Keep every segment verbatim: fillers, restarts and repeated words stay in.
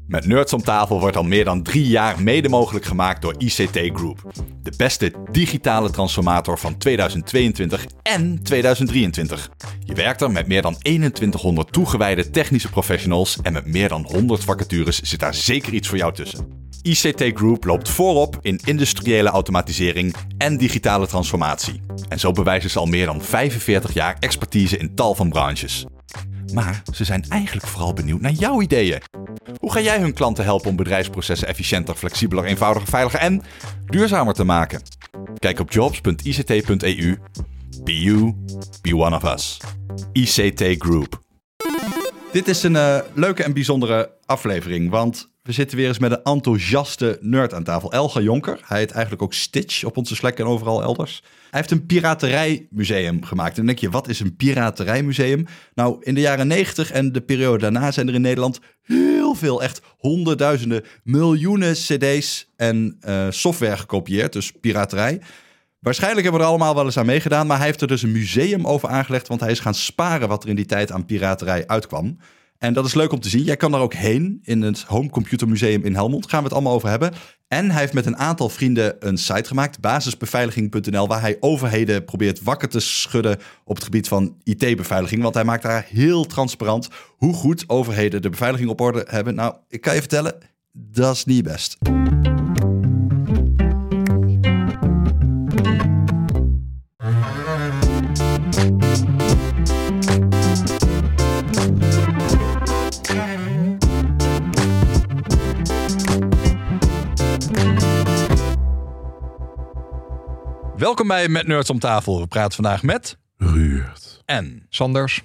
Met Nerds om tafel wordt al meer dan drie jaar mede mogelijk gemaakt door I C T Group. De beste digitale transformator van tweeduizend tweeëntwintig en tweeduizend drieëntwintig. Je werkt er met meer dan eenentwintighonderd toegewijde technische professionals en met meer dan honderd vacatures zit daar zeker iets voor jou tussen. I C T Group loopt voorop in industriële automatisering en digitale transformatie. En zo bewijzen ze al meer dan vijfenveertig jaar expertise in tal van branches. Maar ze zijn eigenlijk vooral benieuwd naar jouw ideeën. Hoe ga jij hun klanten helpen om bedrijfsprocessen efficiënter, flexibeler, eenvoudiger, veiliger en duurzamer te maken? Kijk op jobs punt i c t punt e u. Be you, be one of us. I C T Group. Dit is een uh, leuke en bijzondere aflevering, want we zitten weer eens met een enthousiaste nerd aan tafel. Elger Jonker, hij heet eigenlijk ook Stitch op onze Slack en overal elders. Hij heeft een piraterijmuseum gemaakt. En dan denk je, wat is een piraterijmuseum? Nou, in de jaren negentig en de periode daarna zijn er in Nederland heel veel, echt honderdduizenden, miljoenen cd's en uh, software gekopieerd. Dus piraterij. Waarschijnlijk hebben we er allemaal wel eens aan meegedaan, maar hij heeft er dus een museum over aangelegd, want hij is gaan sparen wat er in die tijd aan piraterij uitkwam. En dat is leuk om te zien. Jij kan daar ook heen in het Home Computer Museum in Helmond. Gaan we het allemaal over hebben. En hij heeft met een aantal vrienden een site gemaakt, basisbeveiliging punt n l, waar hij overheden probeert wakker te schudden op het gebied van I T-beveiliging. Want hij maakt daar heel transparant hoe goed overheden de beveiliging op orde hebben. Nou, ik kan je vertellen, dat is niet best. Welkom bij Met Nerds om tafel. We praten vandaag met Ruurt en Sanders.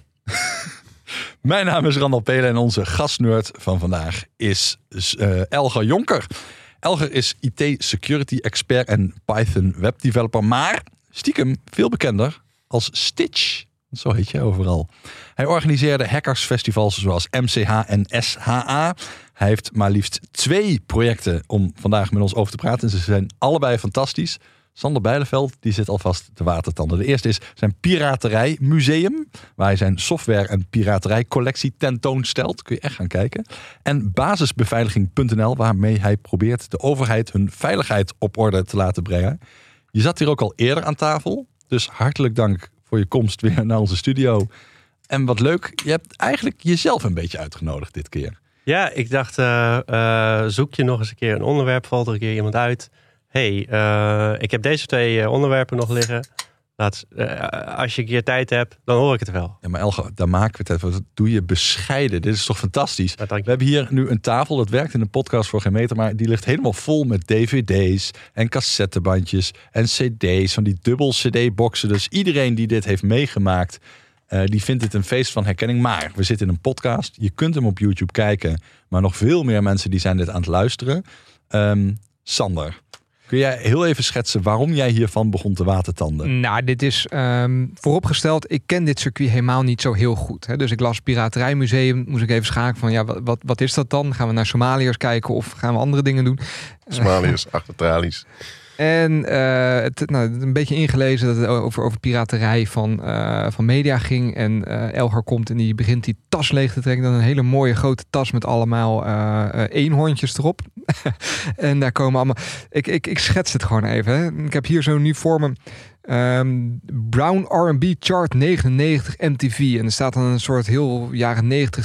Mijn naam is Randal Pelen en onze gastnerd van vandaag is uh, Elger Jonker. Elger is I T-security expert en Python webdeveloper, maar stiekem veel bekender als Stitch. Zo heet je overal. Hij organiseerde hackersfestivals zoals M C H en S H A. Hij heeft maar liefst twee projecten om vandaag met ons over te praten. En ze zijn allebei fantastisch. Sander Bijleveld, die zit alvast te watertanden. De eerste is zijn piraterijmuseum, waar hij zijn software- en piraterijcollectie tentoonstelt. Kun je echt gaan kijken. En basisbeveiliging punt n l, waarmee hij probeert de overheid hun veiligheid op orde te laten brengen. Je zat hier ook al eerder aan tafel, dus hartelijk dank voor je komst weer naar onze studio. En wat leuk, je hebt eigenlijk jezelf een beetje uitgenodigd dit keer. Ja, ik dacht, uh, uh, zoek je nog eens een keer een onderwerp, valt er een keer iemand uit. hey, uh, ik heb deze twee uh, onderwerpen nog liggen. Laat, uh, als je een keer tijd hebt, dan hoor ik het wel. Ja, maar Elger, daar maken we het even. Wat doe je bescheiden? Dit is toch fantastisch? Ja, we hebben hier nu een tafel, dat werkt in een podcast voor geen meter, maar die ligt helemaal vol met D V D's en cassettebandjes en C D's, van die dubbel C D-boxen. Dus iedereen die dit heeft meegemaakt, uh, die vindt het een feest van herkenning. Maar we zitten in een podcast. Je kunt hem op YouTube kijken, maar nog veel meer mensen die zijn dit aan het luisteren. Um, Sander, kun jij heel even schetsen waarom jij hiervan begon te watertanden? Nou, dit is um, vooropgesteld. Ik ken dit circuit helemaal niet zo heel goed. Hè. Dus ik las Piraterijmuseum. Moest ik even schakelen van, ja, wat, wat, wat is dat dan? Gaan we naar Somaliërs kijken of gaan we andere dingen doen? Somaliërs, achter tralies. En uh, het, nou, een beetje ingelezen dat het over, over piraterij van, uh, van media ging. En uh, Elger komt en die begint die tas leeg te trekken. Dan een hele mooie grote tas met allemaal uh, uh, eenhoorntjes erop. En daar komen allemaal... Ik, ik, ik schets het gewoon even. Hè. Ik heb hier zo nu voor me... Um, Brown R en B Chart negenennegentig M T V. En er staat dan een soort heel jaren negentig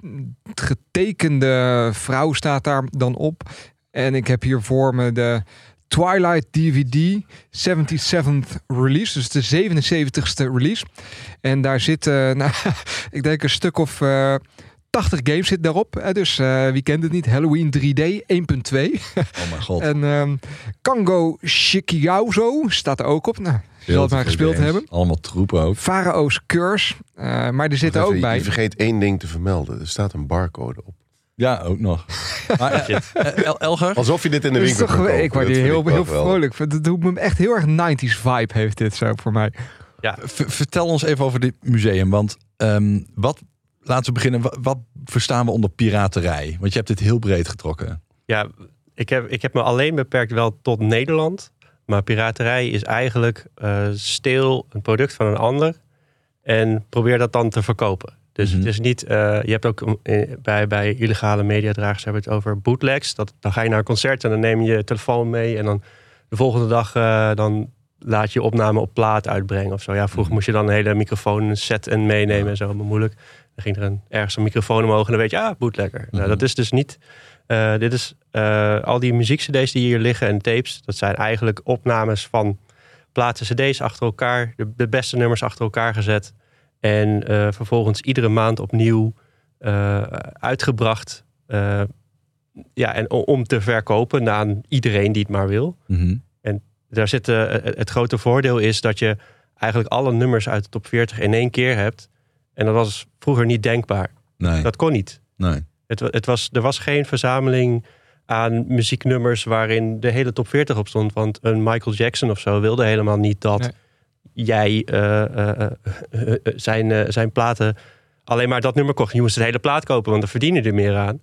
getekende vrouw staat daar dan op. En ik heb hier voor me de Twilight D V D zevenenzeventigste release, dus de zevenenzeventigste release. En daar zit, uh, nou, ik denk een stuk of uh, tachtig games zit daarop. Uh, dus uh, wie kent het niet? Halloween drie D één punt twee. Oh mijn god. En um, Kango Shikiauzo staat er ook op. Nou, je zal het maar gespeeld games. hebben. Allemaal troepen ook. Pharaoh's Curse. Uh, maar er zit er ook je, bij. Je vergeet één ding te vermelden. Er staat een barcode op. Ja, ook nog. Maar, uh, El- Elger? Alsof je dit in de winkel toch, kan kopen. Ik word hier heel, heel vrolijk. Dat doet me echt heel erg nineties vibe heeft dit zo voor mij. Ja. V- vertel ons even over dit museum. Want um, wat, laten we beginnen. Wat, wat verstaan we onder piraterij? Want je hebt dit heel breed getrokken. Ja, ik heb, ik heb me alleen beperkt wel tot Nederland. Maar piraterij is eigenlijk uh, steel een product van een ander. En probeer dat dan te verkopen. Dus Mm-hmm. het is niet... Uh, je hebt ook uh, bij, bij illegale mediadragers hebben we het over bootlegs. Dat, dan ga je naar een concert en dan neem je je telefoon mee. En dan de volgende dag uh, dan laat je opname op plaat uitbrengen of zo. Ja, vroeger mm-hmm. moest je dan een hele microfoon set en meenemen ja. en zo. Helemaal moeilijk. Dan ging er een, ergens een microfoon omhoog en dan weet je, ah, bootlegger. Mm-hmm. Nou, dat is dus niet... Uh, dit is uh, al die muziekcd's die hier liggen en tapes. Dat zijn eigenlijk opnames van platen cd's achter elkaar. De, de beste nummers achter elkaar gezet. En uh, vervolgens iedere maand opnieuw uh, uitgebracht. Uh, ja, en om te verkopen aan iedereen die het maar wil. Mm-hmm. En daar zit uh, het grote voordeel is dat je eigenlijk alle nummers uit de top veertig in één keer hebt. En dat was vroeger niet denkbaar. Nee. Dat kon niet. Nee. Het, het was, er was geen verzameling aan muzieknummers waarin de hele top veertig op stond. Want een Michael Jackson of zo wilde helemaal niet dat nee. jij uh, uh, uh, uh, zijn, uh, zijn platen alleen maar dat nummer kocht. Je moest de hele plaat kopen, want dan verdien je er meer aan.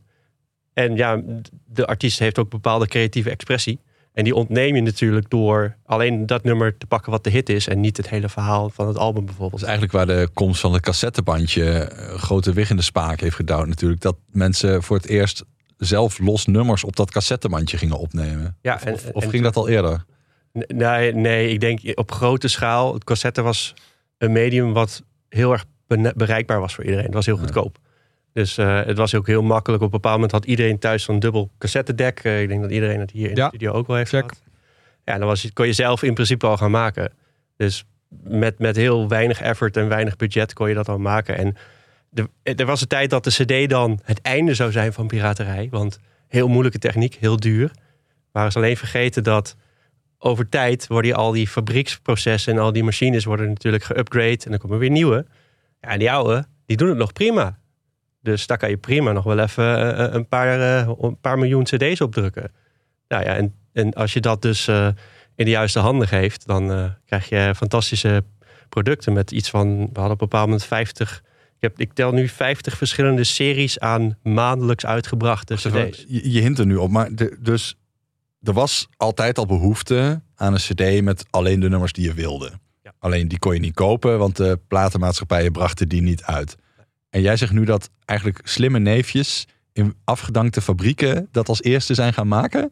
En ja, de artiest heeft ook bepaalde creatieve expressie. En die ontneem je natuurlijk door alleen dat nummer te pakken wat de hit is. En niet het hele verhaal van het album bijvoorbeeld. Dat is eigenlijk waar de komst van het cassettebandje grote wig in de spaak heeft gedouwd natuurlijk. Dat mensen voor het eerst zelf los nummers op dat cassettebandje gingen opnemen. Ja, of, en, of, of en, ging dat al eerder? Nee, nee, ik denk op grote schaal. Het cassette was een medium wat heel erg bereikbaar was voor iedereen. Het was heel goedkoop. Ja. Dus uh, het was ook heel makkelijk. Op een bepaald moment had iedereen thuis zo'n dubbel cassettedek. Uh, ik denk dat iedereen het hier in ja. de studio ook wel heeft gehad. Ja, dan was, kon je zelf in principe al gaan maken. Dus met, met heel weinig effort en weinig budget kon je dat al maken. En de, er was een tijd dat de cd dan het einde zou zijn van piraterij. Want heel moeilijke techniek, heel duur. Maar ze alleen vergeten dat over tijd worden al die fabrieksprocessen en al die machines worden natuurlijk geupgrade. En dan komen weer nieuwe. Ja, en die oude, die doen het nog prima. Dus daar kan je prima nog wel even uh, een, paar, uh, een paar miljoen cd's opdrukken. Nou ja, en, en als je dat dus uh, in de juiste handen geeft, dan uh, krijg je fantastische producten met iets van, we hadden op een bepaald moment vijftig, ik, heb, ik tel nu vijftig verschillende series aan maandelijks uitgebrachte cd's. Je, je hint er nu op, maar de, dus er was altijd al behoefte aan een cd met alleen de nummers die je wilde. Ja. Alleen die kon je niet kopen, want de platenmaatschappijen brachten die niet uit. En jij zegt nu dat eigenlijk slimme neefjes in afgedankte fabrieken dat als eerste zijn gaan maken?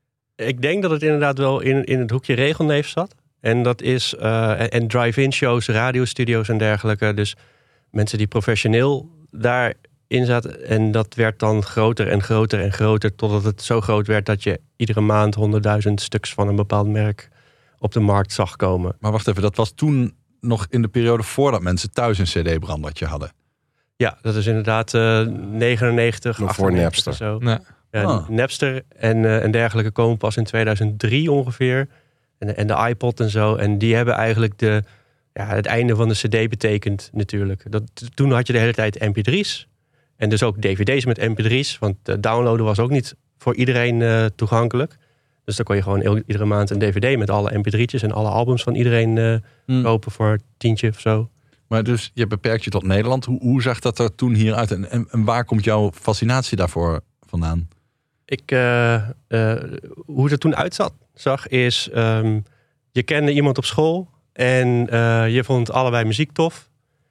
Ik denk dat het inderdaad wel in, in het hoekje regelneef zat. En dat is uh, en drive-in shows, radiostudio's en dergelijke. Dus mensen die professioneel daarin zaten. En dat werd dan groter en groter en groter. Totdat het zo groot werd dat je iedere maand honderdduizend stuks van een bepaald merk op de markt zag komen. Maar wacht even, dat was toen nog in de periode voordat mensen thuis een cd-brandertje hadden. Ja, dat is inderdaad uh, negenennegentig, nog voor Napster. Zo. Nee. Ja, oh. Napster en, uh, en dergelijke komen pas in tweeduizend drie ongeveer. En, en de iPod en zo. En die hebben eigenlijk de, ja, het einde van de cd betekend natuurlijk. Dat, toen had je de hele tijd M P drie's. En dus ook D V D's met M P drie's. Want uh, downloaden was ook niet voor iedereen uh, toegankelijk. Dus dan kon je gewoon il- iedere maand een D V D met alle M P drie'tjes en alle albums van iedereen uh, hmm. kopen voor een tientje of zo. Maar dus je beperkt je tot Nederland. Hoe, hoe zag dat er toen hier uit? En, en, en waar komt jouw fascinatie daarvoor vandaan? Ik, uh, uh, hoe het er toen uitzag, zag, is... Um, je kende iemand op school en uh, je vond allebei muziek tof.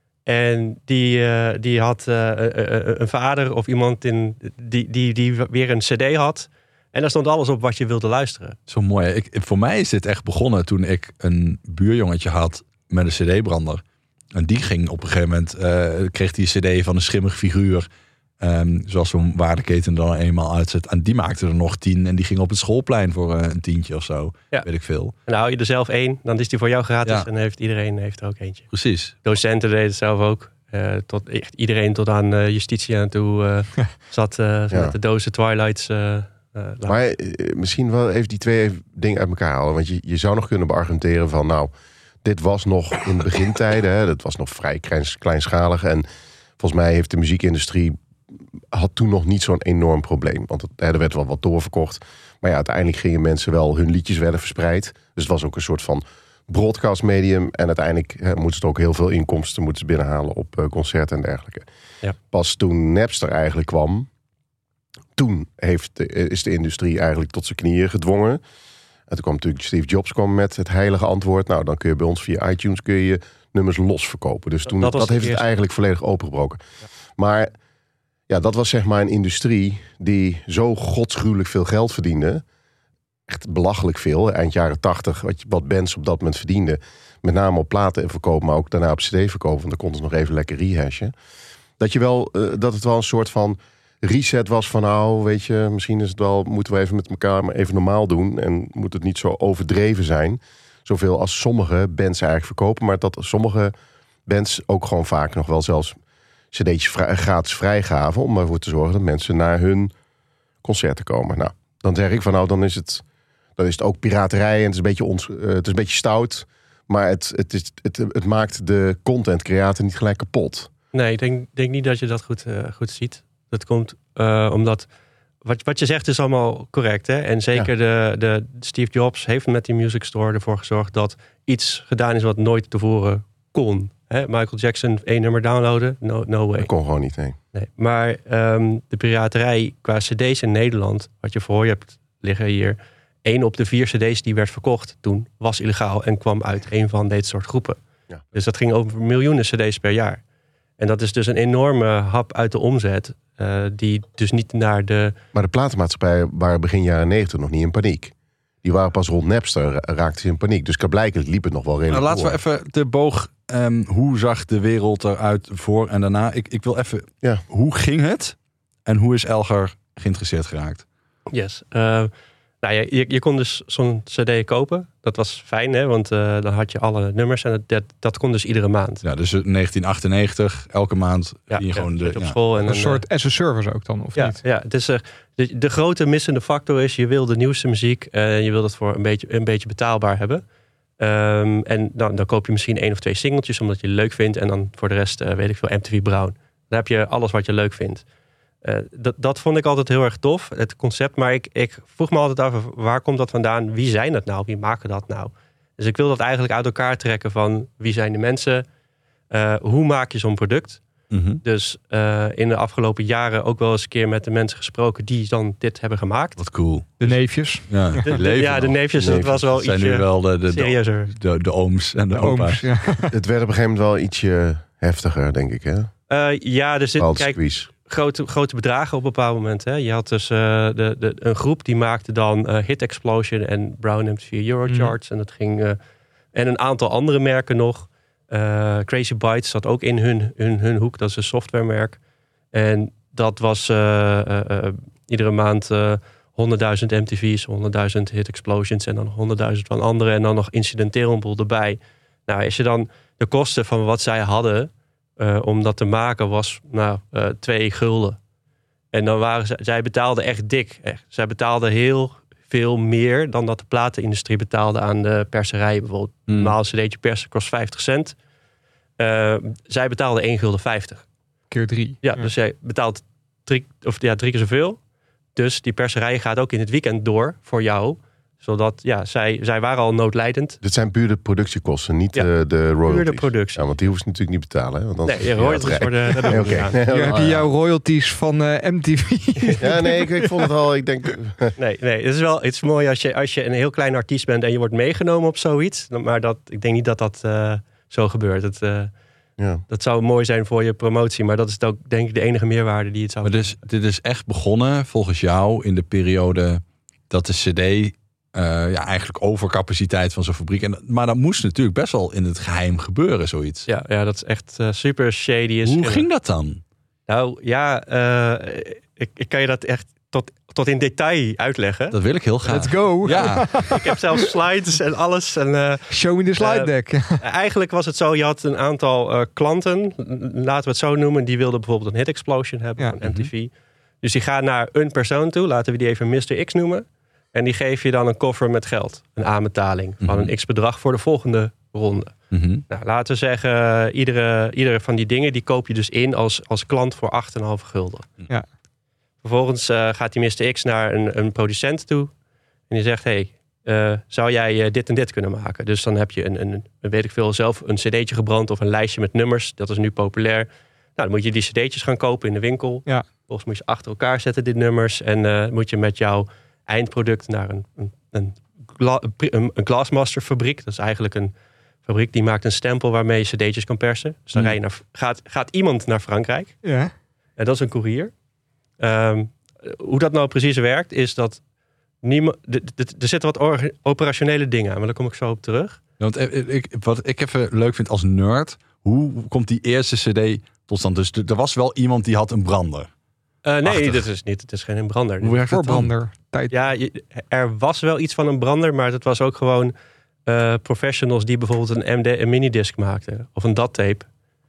En die, uh, die had uh, uh, uh, een vader of iemand in, die, die, die weer een cd had. En daar stond alles op wat je wilde luisteren. Zo mooi. Ik, voor mij is dit echt begonnen toen ik een buurjongetje had met een cd-brander. En die ging op een gegeven moment, uh, kreeg die cd van een schimmig figuur. Um, zoals zo'n waardeketen dan eenmaal uitzet. En die maakte er nog tien. En die ging op het schoolplein voor uh, een tientje of zo. Ja. Weet ik veel. En dan hou je er zelf één. Dan is die voor jou gratis. Ja. En dan heeft iedereen heeft er ook eentje. Precies. Docenten deden het zelf ook. Uh, tot, echt iedereen tot aan uh, justitie aan toe uh, zat uh, ja. met de dozen Twilights. Uh, uh, maar uh, misschien wel even die twee dingen uit elkaar halen. Want je, je zou nog kunnen beargumenteren van... nou, dit was nog in de begintijden. Hè, dat was nog vrij kleinschalig. En volgens mij heeft de muziekindustrie... had toen nog niet zo'n enorm probleem. Want het, er werd wel wat doorverkocht. Maar ja, uiteindelijk gingen mensen wel... hun liedjes werden verspreid. Dus het was ook een soort van broadcast medium. En uiteindelijk hè, moeten ze ook heel veel inkomsten... moeten ze binnenhalen op uh, concerten en dergelijke. Ja. Pas toen Napster eigenlijk kwam... toen heeft de, is de industrie eigenlijk tot zijn knieën gedwongen. En toen kwam natuurlijk Steve Jobs kwam met het heilige antwoord. Nou, dan kun je bij ons via iTunes kun je nummers los verkopen. Dus toen, dat, dat, dat heeft het eerste. eigenlijk volledig opengebroken. Ja. Maar ja, dat was zeg maar een industrie die zo godsgruwelijk veel geld verdiende. Echt belachelijk veel. Eind jaren tachtig, wat, wat bands op dat moment verdienden. Met name op platen verkoop, maar ook daarna op cd verkopen. Want dan konden ze nog even lekker rehashen. Dat, je wel, uh, dat het wel een soort van reset was van nou, weet je, misschien is het wel, moeten we even met elkaar maar even normaal doen. En moet het niet zo overdreven zijn. Zoveel als sommige bands eigenlijk verkopen. Maar dat sommige bands ook gewoon vaak nog wel zelfs cd'tjes vrij, gratis vrijgaven. Om ervoor te zorgen dat mensen naar hun concerten komen. Nou, dan zeg ik van nou, dan is het, dan is het ook piraterij. En het is een beetje, ons, uh, het is een beetje stout. Maar het, het, is, het, het maakt de content creator niet gelijk kapot. Nee, ik denk, denk niet dat je dat goed, uh, goed ziet. Dat komt uh, omdat wat, wat je zegt is allemaal correct. Hè? En zeker ja. de, de Steve Jobs heeft met die Music Store ervoor gezorgd dat iets gedaan is wat nooit tevoren kon. Hè? Michael Jackson één nummer downloaden? No, no way. Dat kon gewoon niet, nee. nee. Maar um, de piraterij qua cd's in Nederland, wat je voor je hebt liggen hier, één op de vier cd's die werd verkocht toen was illegaal en kwam uit een van dit soort groepen. Ja. Dus dat ging over miljoenen cd's per jaar. En dat is dus een enorme hap uit de omzet. Uh, die dus niet naar de... Maar de platenmaatschappijen waren begin jaren negentig nog niet in paniek. Die waren pas rond Napster, raakten ze in paniek. Dus blijkbaar liep het nog wel redelijk nou, laten we even de boog... Um, hoe zag de wereld eruit voor en daarna? Ik, ik wil even... Ja. Hoe ging het? En hoe is Elgar geïnteresseerd geraakt? Yes. Uh, nou, je, je, je kon dus zo'n cd kopen. Dat was fijn, hè? Want uh, dan had je alle nummers. En dat, dat, dat kon dus iedere maand. Ja, dus negentien achtennegentig, elke maand. Ja, je gewoon ja, de, op ja. school. En een dan, soort as a service ook dan, of ja, niet? Ja, het is, uh, de, de grote missende factor is, je wil de nieuwste muziek. En uh, je wil dat voor een beetje, een beetje betaalbaar hebben. Um, en dan, dan koop je misschien één of twee singeltjes, omdat je het leuk vindt. En dan voor de rest, uh, weet ik veel, M T V Brown. Dan heb je alles wat je leuk vindt. Uh, dat, dat vond ik altijd heel erg tof, het concept. Maar ik, ik vroeg me altijd af, waar komt dat vandaan? Wie zijn dat nou? Wie maken dat nou? Dus ik wil dat eigenlijk uit elkaar trekken van wie zijn de mensen? Uh, hoe maak je zo'n product? Mm-hmm. Dus uh, in de afgelopen jaren ook wel eens een keer met de mensen gesproken die dan dit hebben gemaakt. Wat cool. De neefjes. Ja, de, de, ja, de neefjes, dat was wel zijn ietsje nu wel de, de, serieuzer. De, de, de ooms en de, de opa's. Ooms, ja. Het werd op een gegeven moment wel ietsje heftiger, denk ik, hè? Uh, ja, er zit, kijk, grote, grote bedragen op een bepaald moment. Hè. Je had dus uh, de, de, een groep die maakte dan uh, Hit Explosion en Brown M T V Eurocharts. Mm. En dat ging uh, en een aantal andere merken nog. Uh, Crazy Bytes zat ook in hun, hun, hun hoek. Dat is een softwaremerk. En dat was uh, uh, uh, iedere maand uh, honderdduizend M T V's, honderdduizend Hit Explosions en dan honderdduizend van andere. En dan nog incidenteel een boel erbij. Nou, als je dan de kosten van wat zij hadden uh, om dat te maken was nou, uh, twee gulden. En dan waren ze, zij betaalden echt dik. Echt. Zij betaalden heel veel meer dan dat de platenindustrie betaalde aan de perserijen. Bijvoorbeeld een mm. normaal cd'tje persen kost vijftig cent. Uh, zij betaalden één gulden vijftig. Keer drie. Ja, ja. Dus jij betaalt drie, of, ja, drie keer zoveel. Dus die perserij gaat ook in het weekend door voor jou. Zodat, ja, zij, zij waren al noodlijdend. Dit zijn puur de productiekosten, niet ja, de, de royalties. Puur de productie. Ja, want die hoeft ze natuurlijk niet betalen. Hè? Want dan nee, je royalties worden... Dat nee, okay. nee, Hier heb je jouw royalties van uh, M T V. Ja, nee, ik, ik vond het al... Ik denk... nee, nee, het is wel het is mooi als je, als je een heel klein artiest bent en je wordt meegenomen op zoiets. Maar dat, ik denk niet dat dat uh, zo gebeurt. Het, uh, ja. Dat zou mooi zijn voor je promotie. Maar dat is ook, denk ik, de enige meerwaarde die het zou... Maar dus, dit is echt begonnen, volgens jou, in de periode dat de cd... Uh, ja, eigenlijk overcapaciteit van zo'n fabriek. En, maar dat moest natuurlijk best wel in het geheim gebeuren, zoiets. Ja, ja dat is echt uh, super shady. Is, Hoe ging dat dan? Nou ja, uh, ik, ik kan je dat echt tot, tot in detail uitleggen. Dat wil ik heel graag. Let's go. Ja. Ik heb zelfs slides en alles. En, uh, Show me the slide deck. Uh, eigenlijk was het zo, je had een aantal uh, klanten, laten we het zo noemen, die wilden bijvoorbeeld een Hit Explosion hebben, ja. een M T V. Mm-hmm. Dus die gaan naar een persoon toe, laten we die even mister X noemen. En die geef je dan een koffer met geld. Een aanbetaling van mm-hmm. een x-bedrag voor de volgende ronde. Mm-hmm. Nou, laten we zeggen, iedere, iedere van die dingen... die koop je dus in als, als klant voor acht komma vijf gulden. Ja. Vervolgens uh, gaat die mister X naar een, een producent toe. En die zegt, hey, uh, zou jij uh, dit en dit kunnen maken? Dus dan heb je een, een, een, weet ik veel, zelf een cd'tje gebrand... of een lijstje met nummers. Dat is nu populair. Nou, dan moet je die cd'tjes gaan kopen in de winkel. Ja. Vervolgens moet je achter elkaar zetten, die nummers. En uh, moet je met jouw eindproduct naar een, een, een gla- een, een Glassmaster fabriek. Dat is eigenlijk een fabriek die maakt een stempel waarmee je cd'tjes kan persen. Dus dan Hmm. rij je naar, gaat, gaat iemand naar Frankrijk. Ja. En dat is een koerier. Um, hoe dat nou precies werkt, is dat niemand. d- d- Er zitten wat or- operationele dingen aan, maar daar kom ik zo op terug. Want ik, wat ik even leuk vind als nerd, hoe komt die eerste cd tot stand? Dus er was wel iemand die had een brander. Uh, nee, Achtig. dit is niet. Het is geen brander. Hoe werkt dat dan? Voorbrander. Tijd. Ja, je- er was wel iets van een brander, maar het was ook gewoon uh, professionals die bijvoorbeeld een M D, een minidisc maakten of een D A T-tape.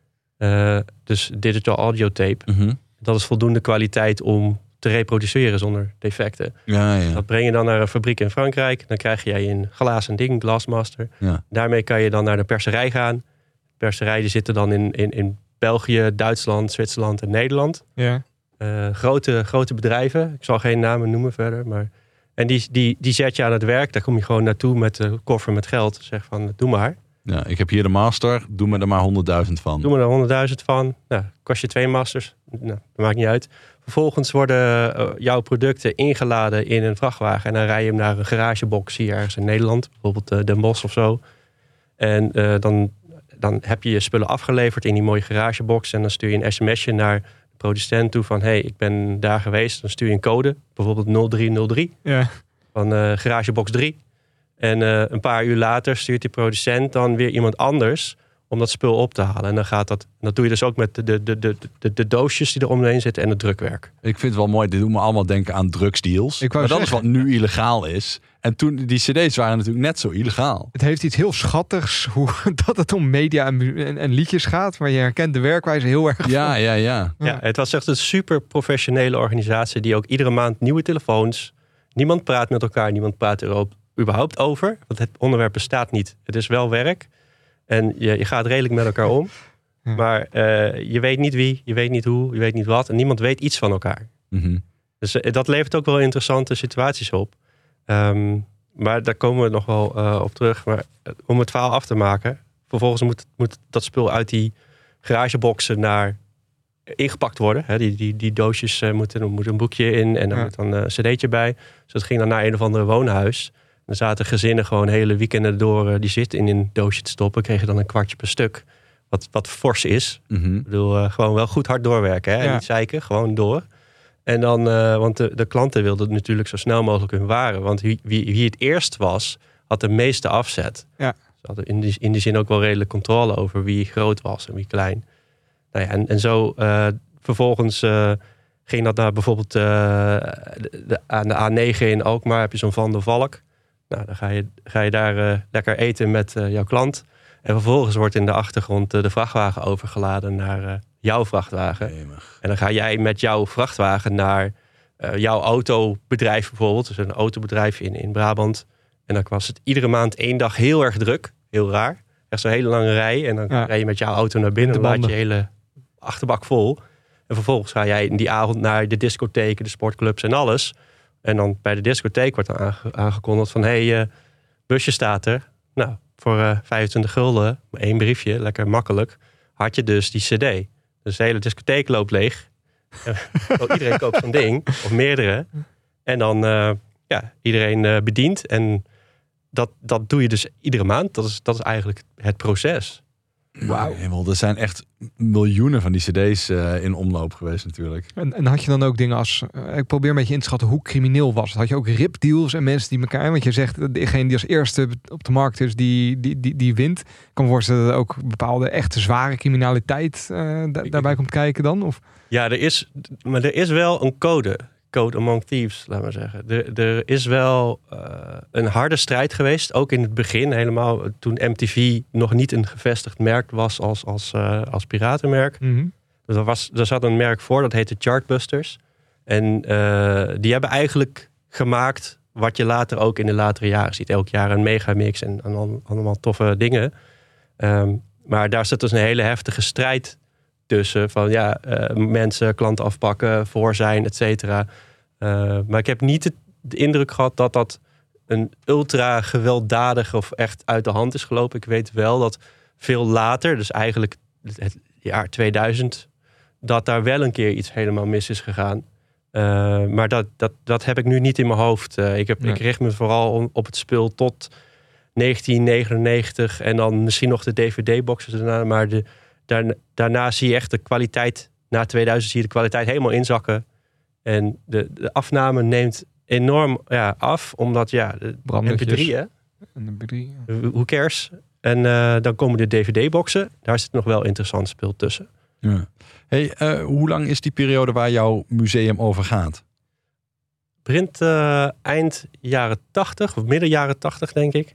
Uh, dus digital audio tape. Mm-hmm. Dat is voldoende kwaliteit om te reproduceren zonder defecten. Ja, ja. Dat breng je dan naar een fabriek in Frankrijk. Dan krijg jij een glazen ding, Glassmaster. Ja. Daarmee kan je dan naar de perserij gaan. De perserij die zitten dan in, in, in België, Duitsland, Zwitserland en Nederland. Ja. Uh, grote, grote bedrijven. Ik zal geen namen noemen verder. Maar... En die, die, die zet je aan het werk. Daar kom je gewoon naartoe met een koffer met geld. Zeg van, doe maar. Ja, ik heb hier de master, doe me er maar honderdduizend van. Doe me er honderdduizend van. Nou, kost je twee masters. Nou, dat maakt niet uit. Vervolgens worden uh, jouw producten ingeladen in een vrachtwagen. En dan rij je hem naar een garagebox hier ergens in Nederland. Bijvoorbeeld uh, Den Bosch of zo. En uh, dan, dan heb je je spullen afgeleverd in die mooie garagebox. En dan stuur je een sms'je naar de producent toe van... hey, ik ben daar geweest. Dan stuur je een code. Bijvoorbeeld nul drie nul drie. Ja. Van uh, garagebox drie. En uh, een paar uur later stuurt die producent dan weer iemand anders om dat spul op te halen. En dan gaat dat. Dat doe je dus ook met de, de, de, de, de, de doosjes die er omheen zitten en het drukwerk. Ik vind het wel mooi, dit doet me allemaal denken aan drugsdeals. Ik wou Maar dat zeggen. is wat nu illegaal is. En toen, die cd's waren natuurlijk net zo illegaal. Het heeft iets heel schattigs hoe dat het om media en, mu- en, en liedjes gaat. Maar je herkent de werkwijze heel erg. Ja, ja, ja. Ja, het was echt een super professionele organisatie die ook iedere maand nieuwe telefoons. Niemand praat met elkaar, niemand praat er ook überhaupt over. Want het onderwerp bestaat niet. Het is wel werk. En je, je gaat redelijk met elkaar om. Ja. Maar uh, je weet niet wie, je weet niet hoe, je weet niet wat. En niemand weet iets van elkaar. Mm-hmm. Dus uh, dat levert ook wel interessante situaties op. Um, maar daar komen we nog wel uh, op terug. Maar uh, om het verhaal af te maken. Vervolgens moet, moet dat spul uit die garageboxen naar ingepakt worden. Hè. Die, die, die doosjes uh, moeten, er moet een boekje in. En dan Ja. moet dan uh, een cd'tje bij. Dus dat ging dan naar een of andere woonhuis. Dan zaten gezinnen gewoon hele weekenden door uh, die zit in een doosje te stoppen. Kregen dan een kwartje per stuk. Wat, wat fors is. Mm-hmm. Ik bedoel, uh, gewoon wel goed hard doorwerken. Hè? Ja. En niet zeiken, gewoon door. En dan, uh, want de, de klanten wilden natuurlijk zo snel mogelijk hun waren. Want wie, wie, wie het eerst was, had de meeste afzet. Ja. Ze hadden in die, in die zin ook wel redelijk controle over wie groot was en wie klein. Nou ja, en, en zo uh, vervolgens uh, ging dat naar bijvoorbeeld uh, de, de, aan de A negen in Alkmaar. Heb je zo'n Van der Valk. Nou, dan ga je, ga je daar uh, lekker eten met uh, jouw klant. En vervolgens wordt in de achtergrond uh, de vrachtwagen overgeladen naar uh, jouw vrachtwagen. Jemig. En dan ga jij met jouw vrachtwagen naar uh, jouw autobedrijf bijvoorbeeld. Dus een autobedrijf in, in Brabant. En dan was het iedere maand één dag heel erg druk. Heel raar. Echt zo'n hele lange rij. En dan Ja. rij je met jouw auto naar binnen. De En laat je banden. hele achterbak vol. En vervolgens ga jij in die avond naar de discotheken, de sportclubs en alles. En dan bij de discotheek wordt dan aange- aangekondigd van... hé, hey, uh, busje staat er. Nou, voor uh, vijfentwintig gulden, één briefje, lekker makkelijk... had je dus die cd. Dus de hele discotheek loopt leeg. Oh, iedereen koopt zo'n ding, of meerdere. En dan, uh, ja, iedereen uh, bedient. En dat, dat doe je dus iedere maand. Dat is, dat is eigenlijk het proces. Wauw. Hemel, er zijn echt miljoenen van die cd's uh, in omloop geweest natuurlijk. En, en had je dan ook dingen als... Uh, ik probeer een beetje in te schatten hoe crimineel was het. Had je ook ripdeals en mensen die elkaar... Want je zegt, degene die als eerste op de markt is, die, die, die, die wint. Ik kan me voorstellen dat er ook bepaalde echte zware criminaliteit uh, da- daarbij komt kijken dan? Of? Ja, er is, maar er is wel een code. Code among thieves, laat maar zeggen. Er, er is wel uh, een harde strijd geweest. Ook in het begin helemaal. Toen M T V nog niet een gevestigd merk was als, als, uh, als piratenmerk. Mm-hmm. Dus er, was, er zat een merk voor, dat heette Chartbusters. En uh, die hebben eigenlijk gemaakt wat je later ook in de latere jaren ziet. Elk jaar een megamix en, en allemaal toffe dingen. Um, maar daar zit dus een hele heftige strijd tussen. Van ja, uh, mensen, klanten afpakken, voor zijn, et cetera. Uh, maar ik heb niet de, de indruk gehad dat dat een ultra gewelddadig of echt uit de hand is gelopen. Ik weet wel dat veel later, dus eigenlijk het jaar tweeduizend... dat daar wel een keer iets helemaal mis is gegaan. Uh, maar dat, dat, dat heb ik nu niet in mijn hoofd. Uh, ik, heb, Nee. ik richt me vooral op het spul tot negentien negenennegentig en dan misschien nog de D V D-boxen daarna. Maar de, daarna, daarna zie je echt de kwaliteit, na tweeduizend zie je de kwaliteit helemaal inzakken. En de, de afname neemt enorm ja, af, omdat ja, de M P drie, hè? En de M P drie, ja. Who cares? En uh, dan komen de D V D-boxen. Daar zit nog wel interessant spul tussen. Ja. Hey, uh, hoe lang is die periode waar jouw museum over gaat? Begint uh, eind jaren tachtig, of midden jaren tachtig, denk ik.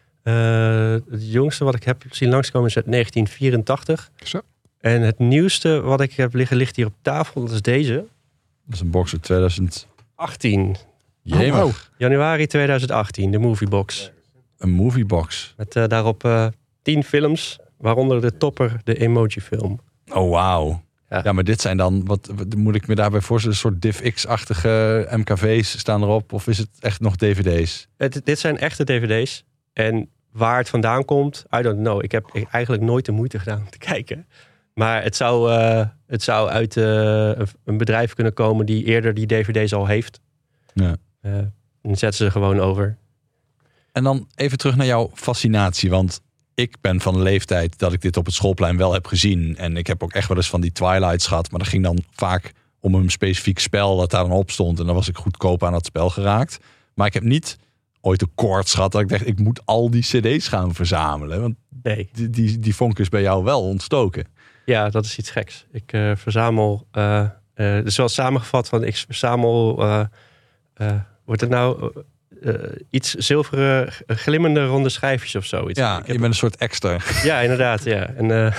Uh, het jongste wat ik heb zien langskomen is uit negentien vierentachtig. Zo. En het nieuwste wat ik heb liggen, ligt hier op tafel. Dat is deze. Dat is een box uit twintig achttien. Jemig. Oh, Januari tweeduizend achttien, de Moviebox. Een moviebox. Met uh, daarop uh, tien films, waaronder de topper, de Emoji film. Oh, wauw. Ja. Ja, maar dit zijn dan, wat, wat moet ik me daarbij voorstellen? Een soort DivX-achtige M K V's staan erop? Of is het echt nog D V D's? Het, dit zijn echte D V D's. En waar het vandaan komt, I don't know. Ik heb eigenlijk nooit de moeite gedaan om te kijken. Maar het zou, uh, het zou uit uh, een bedrijf kunnen komen die eerder die D V D's al heeft. Ja. Uh, dan zetten ze er gewoon over. En dan even terug naar jouw fascinatie. Want ik ben van de leeftijd dat ik dit op het schoolplein wel heb gezien. En ik heb ook echt wel eens van die Twilights gehad. Maar dat ging dan vaak om een specifiek spel dat daar dan op stond. En dan was ik goedkoop aan dat spel geraakt. Maar ik heb niet ooit een koorts gehad dat ik dacht, ik moet al die cd's gaan verzamelen. Want Nee. die, die, die vonk is bij jou wel ontstoken. Ja, dat is iets geks. Ik uh, verzamel... Uh, uh, het is wel samengevat van ik verzamel... Uh, uh, wordt het nou... Uh, iets zilveren, glimmende ronde schijfjes of zoiets. Ja, ik heb... je bent een soort extra. Ja, inderdaad. Ja. En, uh,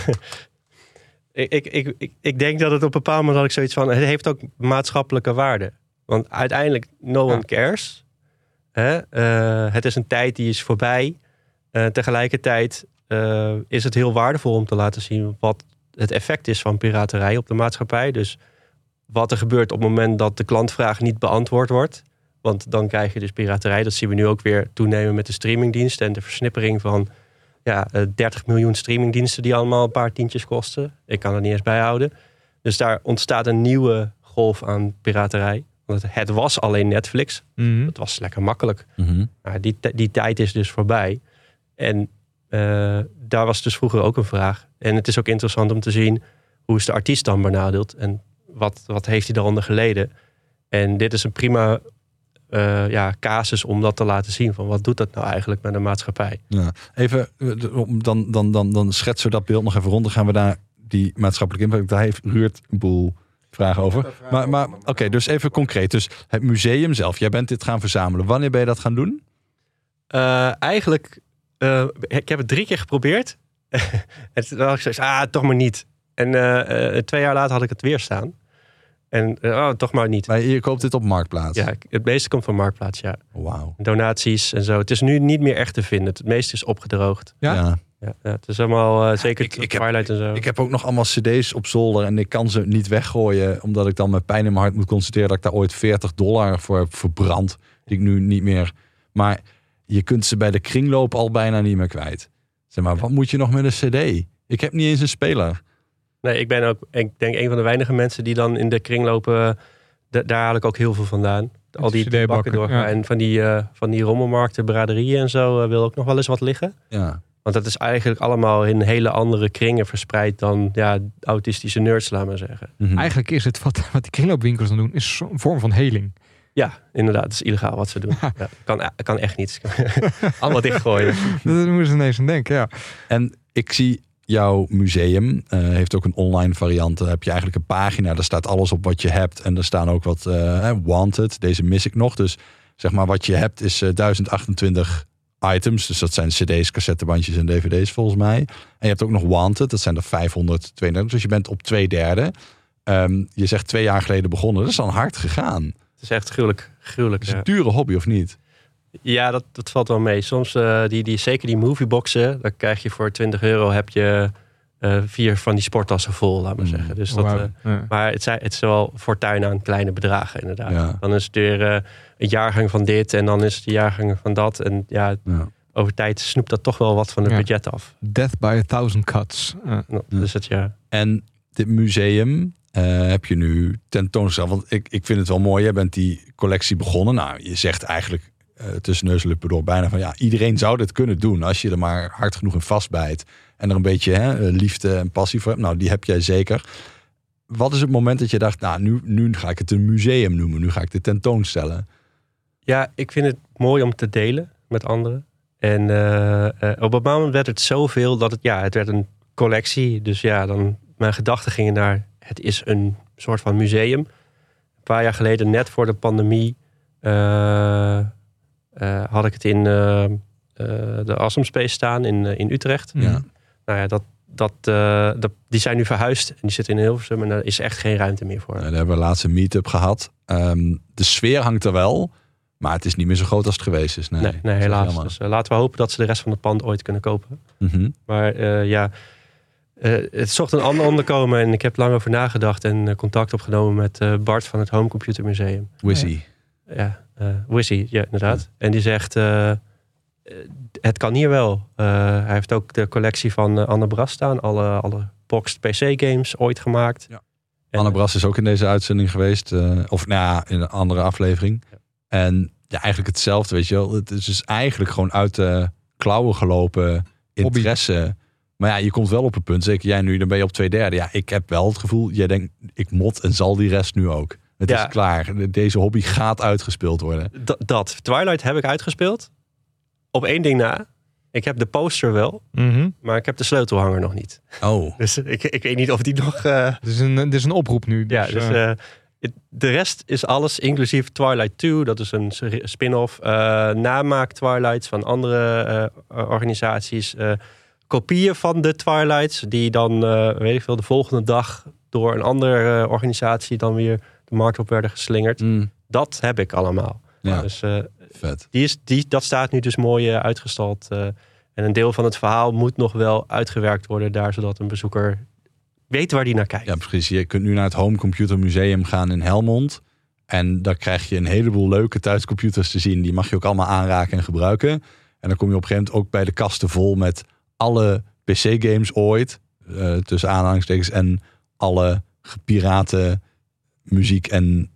ik, ik, ik, ik, ik denk dat het op een bepaald moment had ik zoiets van... Het heeft ook maatschappelijke waarde. Want uiteindelijk, no one cares. Hè? Uh, het is een tijd die is voorbij. Uh, tegelijkertijd uh, is het heel waardevol om te laten zien... wat het effect is van piraterij op de maatschappij. Dus wat er gebeurt op het moment dat de klantvraag niet beantwoord wordt... Want dan krijg je dus piraterij. Dat zien we nu ook weer toenemen met de streamingdiensten... en de versnippering van ja, dertig miljoen streamingdiensten... die allemaal een paar tientjes kosten. Ik kan het niet eens bijhouden. Dus daar ontstaat een nieuwe golf aan piraterij. Want het, het was alleen Netflix. Mm-hmm. Het was lekker makkelijk. Mm-hmm. Maar die, die tijd is dus voorbij. En uh, daar was dus vroeger ook een vraag. En het is ook interessant om te zien... hoe is de artiest dan benadeeld? En wat, wat heeft hij daaronder geleden? En dit is een prima... Uh, ja, casus om dat te laten zien. Van wat doet dat nou eigenlijk met de maatschappij? Ja. Even, dan, dan, dan, dan schetsen we dat beeld nog even rond. Dan gaan we daar die maatschappelijke impact. Daar heeft Ruurt een boel vragen over. Maar, maar oké, okay, dus even concreet. Dus het museum zelf. Jij bent dit gaan verzamelen. Wanneer ben je dat gaan doen? Uh, eigenlijk, uh, ik heb het drie keer geprobeerd. En toen had ik gezegd, ah, toch maar niet. En uh, uh, twee jaar later had ik het weer staan. En oh, toch maar niet. Maar je koopt dit op Marktplaats? Ja, het meeste komt van Marktplaats, ja. Wauw. Donaties en zo. Het is nu niet meer echt te vinden. Het meeste is opgedroogd. Ja? Ja. Ja, ja, het is allemaal, uh, zeker ik, ik Twilight heb, en zo. Ik heb ook nog allemaal cd's op zolder en ik kan ze niet weggooien. Omdat ik dan met pijn in mijn hart moet constateren dat ik daar ooit veertig dollar voor heb verbrand. Die ik nu niet meer... Maar je kunt ze bij de kringloop al bijna niet meer kwijt. Zeg maar, wat moet je nog met een cd? Ik heb niet eens een speler. Nee, ik ben ook, ik denk een van de weinige mensen die dan in de kring lopen. D- daar haal ik ook heel veel vandaan. Al die, die bakken doorgaan. Ja. En van die, uh, van die rommelmarkten, braderieën en zo uh, wil ook nog wel eens wat liggen. Ja. Want dat is eigenlijk allemaal in hele andere kringen verspreid dan ja, autistische nerds, laat maar zeggen. Mm-hmm. Eigenlijk is het wat, wat die kringloopwinkels dan doen, is een vorm van heling. Ja, inderdaad. Het is illegaal wat ze doen. Ja, kan, kan echt niet. Allemaal dichtgooien. Dat moeten ze ineens aan denken, ja. En ik zie... Jouw museum uh, heeft ook een online variant. Daar heb je eigenlijk een pagina. Daar staat alles op wat je hebt. En er staan ook wat uh, wanted. Deze mis ik nog. Dus zeg maar wat je hebt is uh, duizend achtentwintig items. Dus dat zijn cd's, cassettebandjes en dvd's volgens mij. En je hebt ook nog wanted. Dat zijn er vijfhonderdtweeëndertig. Dus je bent op twee derde. Um, je zegt twee jaar geleden begonnen. Dat is dan hard gegaan. Het is echt gruwelijk. gruwelijk Het is ja. een dure hobby of niet? Ja, dat, dat valt wel mee. Soms, uh, die, die, zeker die movieboxen, dan krijg je voor twintig euro heb je uh, vier van die sporttassen vol, laat maar mm. zeggen. Dus dat, wow. uh, ja. Maar het, het is wel fortuin aan kleine bedragen, inderdaad. Ja. Dan is het weer uh, een jaargang van dit en dan is het een jaargang van dat. En ja, ja. over tijd snoept dat toch wel wat van het ja. budget af. Death by a thousand cuts. Uh. Nou, dus het, ja. En dit museum... uh, heb je nu tentoonstelling. Want ik, ik vind het wel mooi. Jij bent die collectie begonnen. Nou, je zegt eigenlijk uh, tussen neus en lippen door bijna van ja, iedereen zou dit kunnen doen als je er maar hard genoeg in vastbijt en er een beetje hè, liefde en passie voor hebt. Nou, die heb jij zeker. Wat is het moment dat je dacht, nou, nu, nu ga ik het een museum noemen. Nu ga ik het tentoonstellen. Ja, ik vind het mooi om te delen met anderen. En uh, uh, op een moment werd het zoveel dat het, ja, het werd een collectie. Dus ja, dan mijn gedachten gingen naar, het is een soort van museum. Een paar jaar geleden, net voor de pandemie, uh, uh, had ik het in uh, uh, de Awesome Space staan in, uh, in Utrecht. Ja. Nou ja, dat, dat, uh, dat, die zijn nu verhuisd en die zitten in Hilversum en daar is echt geen ruimte meer voor. Ja, daar hebben we laatst een meet-up gehad. Um, de sfeer hangt er wel. Maar het is niet meer zo groot als het geweest is. Nee, nee, nee helaas. Dus uh, laten we hopen dat ze de rest van het pand ooit kunnen kopen. Mm-hmm. Maar uh, ja, uh, het zocht een ander onderkomen. En ik heb lang over nagedacht en uh, contact opgenomen met uh, Bart van het Home Computer Museum. Wizzy. Ja, uh, Wizzy, ja inderdaad. Ja. En die zegt, uh, het kan hier wel. Uh, hij heeft ook de collectie van uh, Anne Bras staan. Alle, alle boxed P C games ooit gemaakt. Ja. Anne Bras is ook in deze uitzending geweest. Uh, of nou ja, in een andere aflevering. Ja. En ja, eigenlijk hetzelfde, weet je wel. Het is dus eigenlijk gewoon uit de klauwen gelopen interesse. Hobby. Maar ja, je komt wel op een punt. Zeker jij nu, dan ben je op twee derde. Ja, ik heb wel het gevoel, jij denkt, ik mot en zal die rest nu ook. Het ja. is klaar. Deze hobby gaat uitgespeeld worden. D- dat. Twilight heb ik uitgespeeld. Op één ding na. Ik heb de poster wel, mm-hmm. maar ik heb de sleutelhanger nog niet. Oh. Dus ik, ik weet niet of die nog... Uh... Dit is een, dit is een oproep nu. Dus, ja, dus... Uh... De rest is alles, inclusief Twilight twee. Dat is een spin-off. Uh, namaak Twilights van andere uh, organisaties. Uh, kopieën van de Twilights. Die dan, uh, weet ik veel, de volgende dag door een andere uh, organisatie dan weer de markt op werden geslingerd. Mm. Dat heb ik allemaal. Ja, dus, uh, vet. Die is, die, dat staat nu dus mooi uh, uitgestald. Uh, en een deel van het verhaal moet nog wel uitgewerkt worden daar, zodat een bezoeker weet waar die naar kijkt. Ja, precies. Je kunt nu naar het Home Computer Museum gaan in Helmond. En daar krijg je een heleboel leuke thuiscomputers te zien. Die mag je ook allemaal aanraken en gebruiken. En dan kom je op een gegeven moment ook bij de kasten vol met alle P C-games ooit. Uh, tussen aanhalingstekens. En alle gepirate muziek en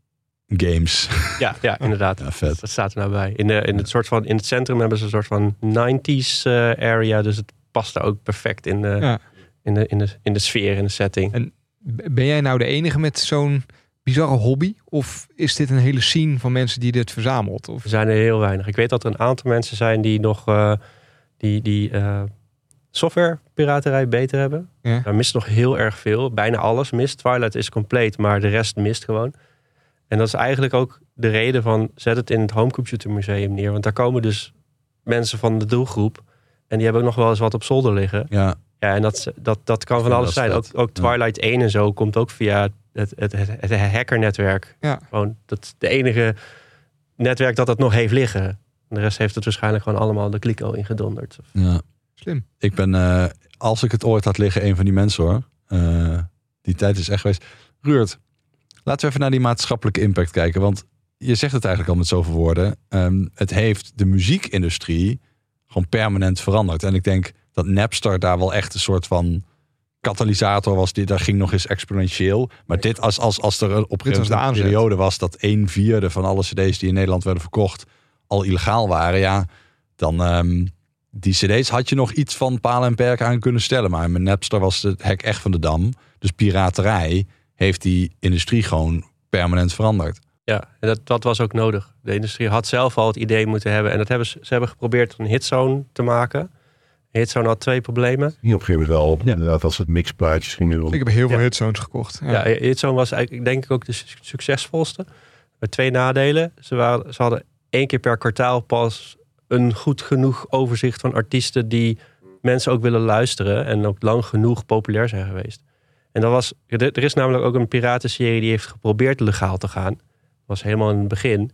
games. Ja, ja inderdaad. Ja, vet. Dat staat er nou bij. In, de, in, het soort van, in het centrum hebben ze een soort van nineties uh, area. Dus het past er ook perfect in de... Ja. In de, in, de, in de sfeer, in de setting. En ben jij nou de enige met zo'n bizarre hobby? Of is dit een hele scene van mensen die dit verzamelt? Of? Er zijn er heel weinig. Ik weet dat er een aantal mensen zijn die nog uh, die, die uh, softwarepiraterij beter hebben. Ja. Daar mist nog heel erg veel. Bijna alles mist. Twilight is compleet, maar de rest mist gewoon. En dat is eigenlijk ook de reden van zet het in het Home Computer Museum neer. Want daar komen dus mensen van de doelgroep. En die hebben ook nog wel eens wat op zolder liggen. Ja. Ja, en dat, dat, dat kan van alles zijn. Ook, ook Twilight ja. één en zo komt ook via het, het, het, het hackernetwerk. Ja. Gewoon dat de enige netwerk dat het nog heeft liggen. De rest heeft het waarschijnlijk gewoon allemaal de kliko ingedonderd. Ja. Slim. Ik ben, uh, als ik het ooit had liggen, een van die mensen hoor. Uh, die tijd is echt geweest. Ruurt, laten we even naar die maatschappelijke impact kijken. Want je zegt het eigenlijk al met zoveel woorden. Um, het heeft de muziekindustrie gewoon permanent veranderd. En ik denk dat Napster daar wel echt een soort van katalysator was. Die, daar ging nog eens exponentieel. Maar dit, als, als, als er op een periode was dat een vierde van alle cd's die in Nederland werden verkocht al illegaal waren, ja, dan um, die cd's had je nog iets van palen en perken aan kunnen stellen. Maar met Napster was het hek echt van de dam. Dus piraterij heeft die industrie gewoon permanent veranderd. Ja, en dat, dat was ook nodig. De industrie had zelf al het idee moeten hebben. En dat hebben ze, ze hebben geprobeerd een hitzone te maken. Hitzone had twee problemen. Hier op een gegeven moment wel op. Ja. Inderdaad, als het mixplaatjes gingen doen. Ik heb heel veel ja. hitzones gekocht. Ja, ja Hitzone was eigenlijk denk ik ook de succesvolste. Met twee nadelen. Ze, waren, ze hadden één keer per kwartaal pas een goed genoeg overzicht van artiesten die mensen ook willen luisteren. En ook lang genoeg populair zijn geweest. En dat was, er is namelijk ook een piratenserie die heeft geprobeerd legaal te gaan. Dat was helemaal in het begin.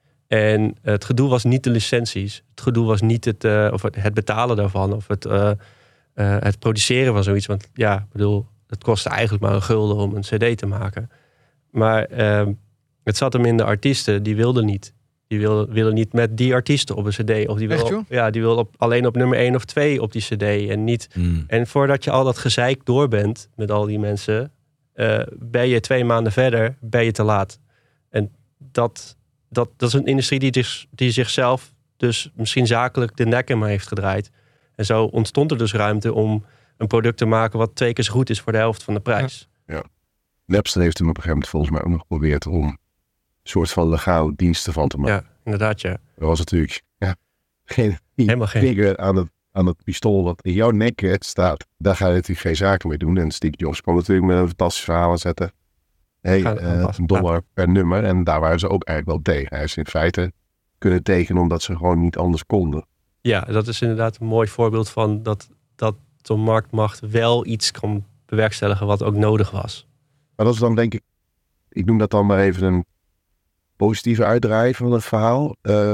En het gedoe was niet de licenties. Het gedoe was niet het, uh, of het betalen daarvan. Of het, uh, uh, het produceren van zoiets. Want ja, ik bedoel, het kostte eigenlijk maar een gulden om een cd te maken. Maar uh, het zat hem in de artiesten. Die wilden niet. Die wilden, wilden niet met die artiesten op een cd. Of die wilden op, ja, die wilden op, alleen op nummer één of twee op die cd. En, niet, mm. en voordat je al dat gezeik door bent met al die mensen, uh, ben je twee maanden verder, ben je te laat. En dat, dat, dat is een industrie die, zich, die zichzelf dus misschien zakelijk de nek in maar heeft gedraaid. En zo ontstond er dus ruimte om een product te maken wat twee keer zo goed is voor de helft van de prijs. Ja. Ja. Napster heeft hem op een gegeven moment volgens mij ook nog geprobeerd om een soort van legaal diensten van te maken. Ja, inderdaad, ja. Dat was natuurlijk ja, geen, helemaal geen vinger aan het, aan het pistool wat in jouw nek staat. Daar ga je natuurlijk geen zaken mee doen. En Steve Jobs kwam natuurlijk met een fantastisch verhaal aan zetten. Hey, uh, een dollar ja. per nummer. En daar waren ze ook eigenlijk wel tegen. Hij is in feite kunnen tekenen omdat ze gewoon niet anders konden. Ja, dat is inderdaad een mooi voorbeeld van dat, dat de marktmacht wel iets kan bewerkstelligen wat ook nodig was. Maar dat is dan denk ik, ik noem dat dan maar even een positieve uitdraai van het verhaal. Uh,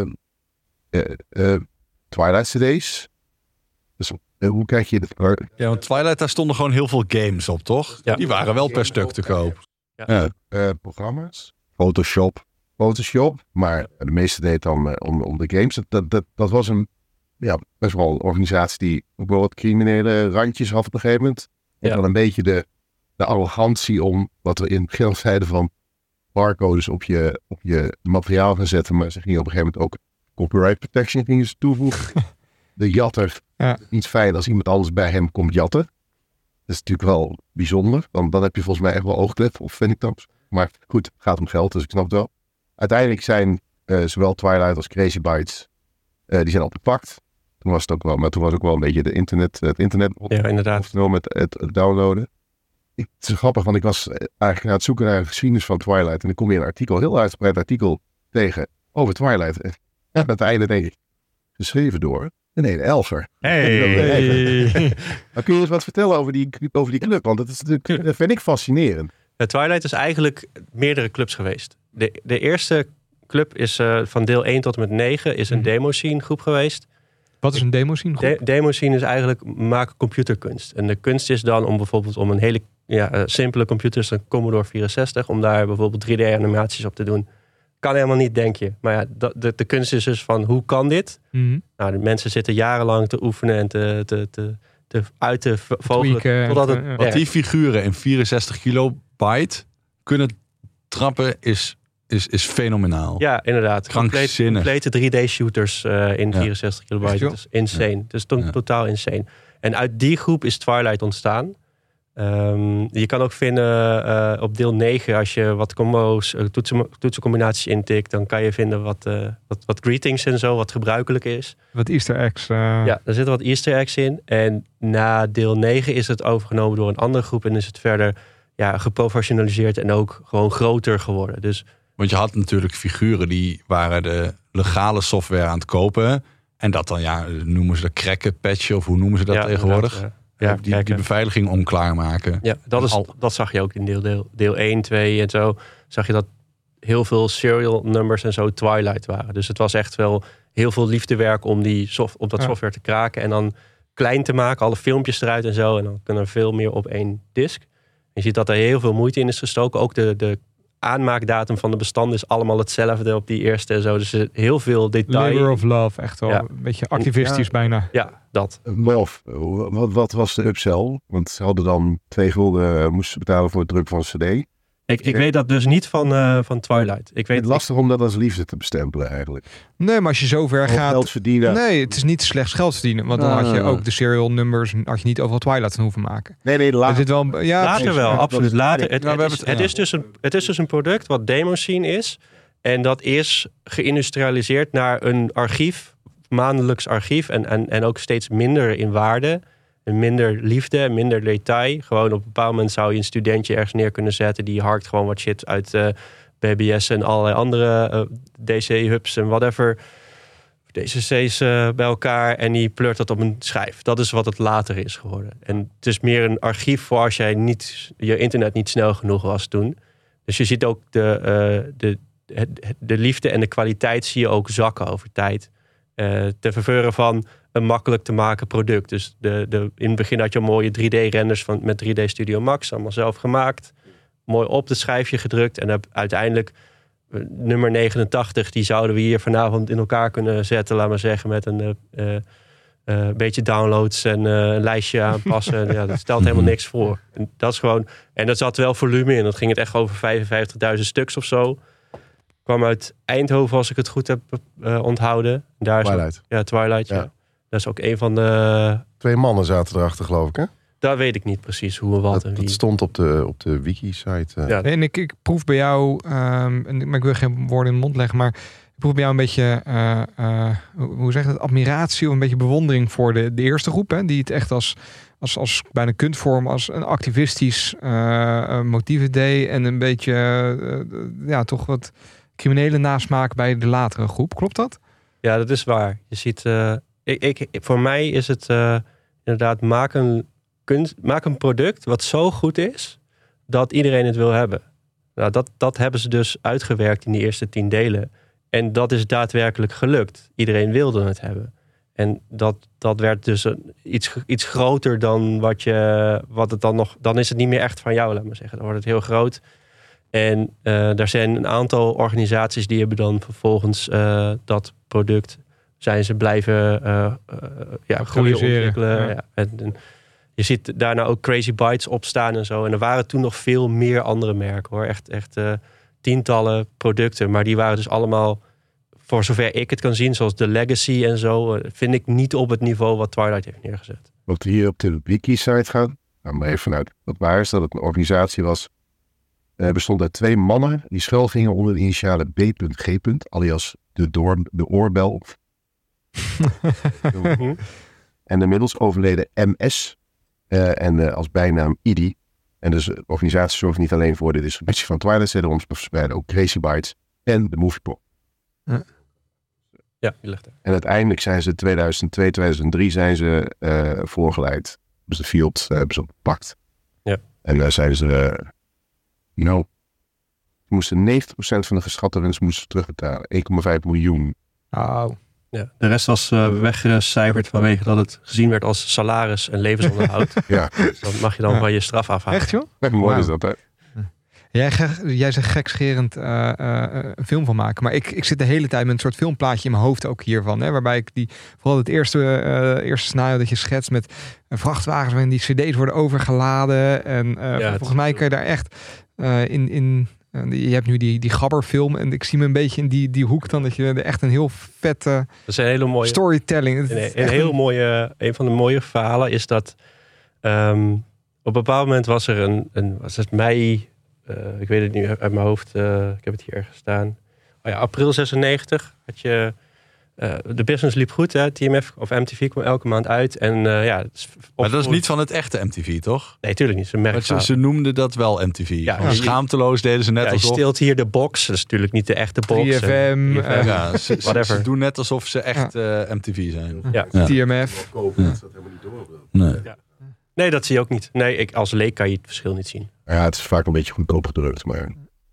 uh, uh, Twilight C D's. Dus uh, hoe kijk je dit? Ja, want Twilight, daar stonden gewoon heel veel games op, toch? Ja. Die waren wel per stuk te koop. Ja. Uh, uh, programma's, Photoshop, Photoshop. Maar de meeste deed dan uh, om, om de games. Dat, dat, dat was een ja, best wel een organisatie die ook wel wat criminele randjes had op een gegeven moment. En ja. dan een beetje de, de arrogantie om, wat we in het begin zeiden van barcodes op je, op je materiaal gaan zetten. Maar ze gingen op een gegeven moment ook copyright protection gingen ze toevoegen. De jatter, ja. niet fijn als iemand anders bij hem komt jatten. Dat is natuurlijk wel bijzonder. Want dan heb je volgens mij echt wel oogklep, of vind ik dat. Maar goed, het gaat om geld, dus ik snap het wel. Uiteindelijk zijn uh, zowel Twilight als Crazy Bytes, uh, die zijn opgepakt. Toen was het ook wel, maar toen was ook wel een beetje de internet, het internet. Ja, inderdaad. Met het, het downloaden. Ik, het is grappig, want ik was eigenlijk naar het zoeken naar de geschiedenis van Twilight. En dan kom je een artikel, een heel uitgebreid artikel tegen over Twilight. En aan het einde denk ik, geschreven door een ene Elger. Hey. hey. Maar kun je eens wat vertellen over die, over die club? Want dat, is natuurlijk, dat vind ik fascinerend. Ja, Twilight is eigenlijk meerdere clubs geweest. De, de eerste club is uh, van deel één tot en met negen is een mm-hmm. demo-scene groep geweest. Wat is een demo-scene groep? De, demo-scene is eigenlijk maken computerkunst. En de kunst is dan om bijvoorbeeld om een hele ja, uh, simpele computer, een Commodore vierenzestig, om daar bijvoorbeeld drie D-animaties op te doen. Kan helemaal niet, denk je. Maar ja, de, de, de kunst is dus van, hoe kan dit? Mm-hmm. Nou, de mensen zitten jarenlang te oefenen en te, te, te, te uit te vogelen. Totdat het, ja. Wat die figuren in vierenzestig kilobyte kunnen trappen is, is, is fenomenaal. Ja, inderdaad. Compleet, complete drie D-shooters uh, in ja. vierenzestig kilobyte. Dat is insane. Ja. Dat is to- ja. totaal insane. En uit die groep is Twilight ontstaan. Um, je kan ook vinden uh, op deel negen, als je wat combo's, uh, toetsen, toetsencombinaties intikt, dan kan je vinden wat, uh, wat, wat greetings en zo, wat gebruikelijk is. Wat easter eggs. Uh... Ja, daar zitten wat easter eggs in. En na deel negen is het overgenomen door een andere groep en is het verder ja, geprofessionaliseerd en ook gewoon groter geworden. Dus, want je had natuurlijk figuren die waren de legale software aan het kopen. En dat dan, ja, noemen ze dat cracken, patchen of hoe noemen ze dat ja, tegenwoordig? Ja. Ja, die, die beveiliging onklaarmaken. Ja, dat, is, dat zag je ook in deel, deel, deel één, twee en zo. Zag je dat heel veel serial numbers en zo Twilight waren. Dus het was echt wel heel veel liefdewerk om, die soft, om dat ja. software te kraken. En dan klein te maken, alle filmpjes eruit en zo. En dan kunnen er veel meer op één disk. Je ziet dat er heel veel moeite in is gestoken. Ook de, de aanmaakdatum van de bestanden is allemaal hetzelfde op die eerste en zo. Dus er heel veel detail. Labor of love, echt wel. Ja. Een beetje activistisch ja. bijna. Ja, dat. Wel, wat, wat was de upsell? Want ze hadden dan twee gulden uh, moesten betalen voor het druk van een cd. Ik, ik weet dat dus niet van, uh, van Twilight. Ik weet het is lastig om dat als liefde te bestempelen eigenlijk. Nee, maar als je zover gaat... Geld verdienen. Nee, het is niet slechts geld verdienen. Want dan uh, had je ook de serial numbers... had je niet overal Twilight hoeven maken. Nee, nee, later. Zit wel, ja, later precies. wel, Ja, absoluut. Later. Het, nou, het, is, het, is dus een, het is dus een product wat demo-scene is. En dat is geïndustrialiseerd naar een archief. Maandelijks archief. En, en, en ook steeds minder in waarde. En minder liefde, minder detail. Gewoon op een bepaald moment zou je een studentje ergens neer kunnen zetten. Die harkt gewoon wat shit uit uh, B B S en allerlei andere uh, D C-hubs en whatever. D C C's uh, bij elkaar. En die pleurt dat op een schijf. Dat is wat het later is geworden. En het is meer een archief voor als jij niet, je internet niet snel genoeg was toen. Dus je ziet ook de, uh, de, de, de liefde en de kwaliteit zie je ook zakken over tijd. Uh, ten verveuren van een makkelijk te maken product. Dus de, de, in het begin had je mooie drie D-renders van, met drie D Studio Max. Allemaal zelf gemaakt. Mooi op het schijfje gedrukt. En heb uiteindelijk uh, nummer negenentachtig... die zouden we hier vanavond in elkaar kunnen zetten. Laat maar zeggen met een, uh, uh, een beetje downloads en uh, een lijstje aanpassen. Ja, dat stelt helemaal niks voor. En dat is gewoon, en dat zat wel volume in. Dat ging het echt over vijfenvijftigduizend stuks of zo. Kwam uit Eindhoven, als ik het goed heb uh, onthouden. Daar is Twilight. Ook, ja, Twilight. Ja. Ja. Dat is ook een van de... Twee mannen zaten erachter, geloof ik, hè? Daar weet ik niet precies hoe en wat Dat, en wie. dat stond op de, op de wiki-site. Uh. Ja. En ik, ik proef bij jou, um, en, maar ik wil geen woorden in de mond leggen, maar ik proef bij jou een beetje, uh, uh, hoe zeg je dat, admiratie of een beetje bewondering voor de, de eerste groep, hè, die het echt als, als, als bijna kunstvorm, als een activistisch uh, motief deed en een beetje, uh, ja, toch wat criminele nasmaak bij de latere groep. Klopt dat? Ja, dat is waar. Je ziet, uh, ik, ik, voor mij is het uh, inderdaad, maak een, kunst, maak een product wat zo goed is dat iedereen het wil hebben. Nou, dat, dat hebben ze dus uitgewerkt in die eerste tien delen. En dat is daadwerkelijk gelukt. Iedereen wilde het hebben. En dat, dat werd dus een, iets, iets groter dan wat je, wat het dan nog, dan is het niet meer echt van jou, laat maar zeggen. Dan wordt het heel groot. En uh, daar zijn een aantal organisaties die hebben dan vervolgens uh, dat product, zijn ze blijven uh, uh, ja, groeien, ontwikkelen. Ja. Ja. En, en je ziet daarna ook Crazy Bytes opstaan en zo. En er waren toen nog veel meer andere merken, hoor. Echt, echt uh, tientallen producten. Maar die waren dus allemaal, voor zover ik het kan zien, zoals de Legacy en zo, uh, vind ik niet op het niveau wat Twilight heeft neergezet. Wat we hier op de wiki-site gaan, nou maar even vanuit wat waar is, dat het een organisatie was, uh, bestond uit twee mannen die schuil gingen onder de initialen B G, alias de, door, de oorbel. En de inmiddels overleden M S uh, en uh, als bijnaam I D I. En dus de organisatie zorgt niet alleen voor de distributie van Twilight Zone, maar verspreiden ook Crazy Bytes en de Moviepop. Ja. Ja, die ligt er. En uiteindelijk zijn ze tweeduizend twee, tweeduizend drie zijn ze uh, voorgeleid. Dus de field uh, hebben ze opgepakt. Ja. En daar uh, zeiden ze, uh, nou, ze moesten negentig procent van de geschatte winst moesten terugbetalen. één komma vijf miljoen. Oh. Ja, de rest was uh, weggecijferd vanwege dat het gezien werd als salaris en levensonderhoud. Ja. Dus dan mag je dan Ja. van je straf afhalen. Echt, joh? Echt mooi Wauw. is dat, hè? Jij, ge- jij zegt gekscherend uh, uh, een film van maken. Maar ik, ik zit de hele tijd met een soort filmplaatje in mijn hoofd ook hiervan. Hè, waarbij ik die, vooral het eerste, uh, eerste scenario dat je schetst met uh, vrachtwagens waarin die cd's worden overgeladen. En uh, Ja, volgens mij kan je daar echt uh, in... in uh, je hebt nu die, die Gabber-film en ik zie me een beetje in die, die hoek dan dat je echt een heel vette Dat is een hele mooie... storytelling. Het Een, is een echt heel mooie... Een van de mooie verhalen is dat... Um, op een bepaald moment was er een... een was het mei... Uh, ik weet het niet uit mijn hoofd. Uh, ik heb het hier ergens staan. Oh ja, april zesennegentig had je... Uh, de business liep goed, hè? T M F of M T V kwam elke maand uit. En uh, ja... Het is Maar dat is niet van het echte M T V, toch? Nee, tuurlijk niet. Ze, Maar ze, ze noemden dat wel M T V. Ja, Gewoon ja. schaamteloos deden ze net ja, je alsof... steelt hier de box. Dat is natuurlijk niet de echte box. drie F M, En drie F M, uh, Ja, ze, ze, whatever. ze doen net alsof ze echt uh, M T V zijn. Ja. Ja. T M F. Kopen, dat staat helemaal niet door. Nee. Nee, dat zie je ook niet. Nee, ik, als leek kan je het verschil niet zien. Ja, het is vaak een beetje goedkoop gedrukt, maar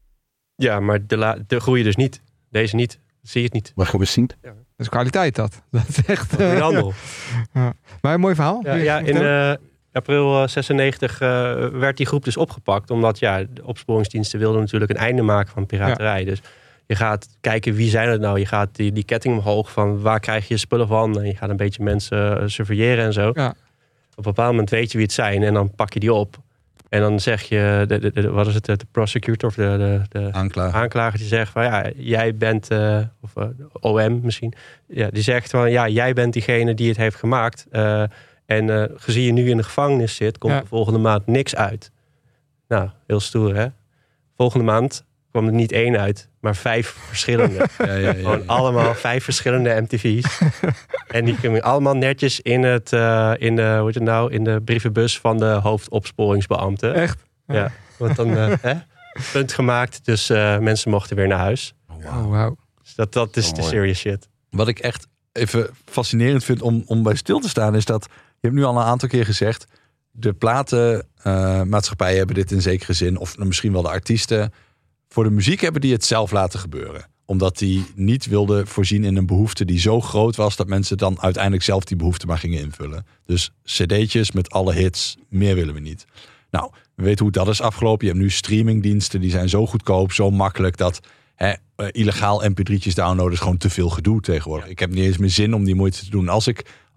Ja, maar de, la, de groeien dus niet. Deze niet. Zie je het niet. mag je wel eens zien. Dat is kwaliteit dat. Dat is echt... Dat is uh, een handel. ja. Maar een mooi verhaal. Ja, ja, in uh, april zesennegentig uh, werd die groep dus opgepakt. Omdat ja, de opsporingsdiensten wilden natuurlijk een einde maken van piraterij. Ja. Dus je gaat kijken wie zijn het nou. Je gaat die, die ketting omhoog van waar krijg je spullen van. En je gaat een beetje mensen uh, surveilleren en zo. Ja. Op een bepaald moment weet je wie het zijn. En dan pak je die op. En dan zeg je, de, de, de, wat is het, de prosecutor of de, de, de Aanklager. aanklager die zegt van ja, jij bent, uh, of uh, O M misschien, ja, die zegt van ja, jij bent diegene die het heeft gemaakt. Uh, en uh, gezien je nu in de gevangenis zit, komt Ja. de volgende maand niks uit. Nou, heel stoer hè. Volgende maand kwam er niet één uit, maar vijf verschillende. Ja, ja, ja, Gewoon ja. allemaal vijf verschillende M T V's. En die kunnen allemaal netjes in het, uh, in de, hoe heet het nou, in de brievenbus van de hoofdopsporingsbeambte. Echt? Ja, want dan uh, hè, punt gemaakt, dus uh, mensen mochten weer naar huis. Oh, wauw. Dus dat, dat is Oh, de mooi. serious shit. Wat ik echt even fascinerend vind om, om bij stil te staan, is dat, je hebt nu al een aantal keer gezegd, de platenmaatschappijen uh, hebben dit in zekere zin, of misschien wel de artiesten, voor de muziek hebben die het zelf laten gebeuren. Omdat die niet wilden voorzien in een behoefte die zo groot was, dat mensen dan uiteindelijk zelf die behoefte maar gingen invullen. Dus cd'tjes met alle hits, meer willen we niet. Nou, we weten hoe dat is afgelopen. Je hebt nu streamingdiensten, die zijn zo goedkoop, zo makkelijk, dat hè, illegaal M P drietjes downloaden is gewoon te veel gedoe tegenwoordig. Ik heb niet eens meer zin om die moeite te doen. Als ik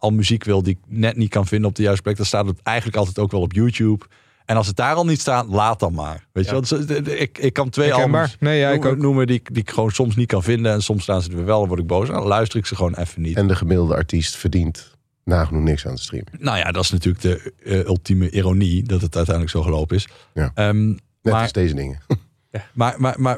al muziek wil die ik net niet kan vinden op de juiste plek, dan staat het eigenlijk altijd ook wel op YouTube. En als het daar al niet staat, laat dan maar. Weet ja. je wel? Ik, ik kan twee albums nee, ja, noemen, ik ook. noemen die, die ik gewoon soms niet kan vinden. En soms staan ze er weer wel, dan word ik boos. Dan luister ik ze gewoon even niet. En de gemiddelde artiest verdient nagenoeg niks aan de stream. Nou ja, dat is natuurlijk de uh, ultieme ironie dat het uiteindelijk zo gelopen is. Ja. Um, Net maar, als deze dingen. Ja. Maar, maar, maar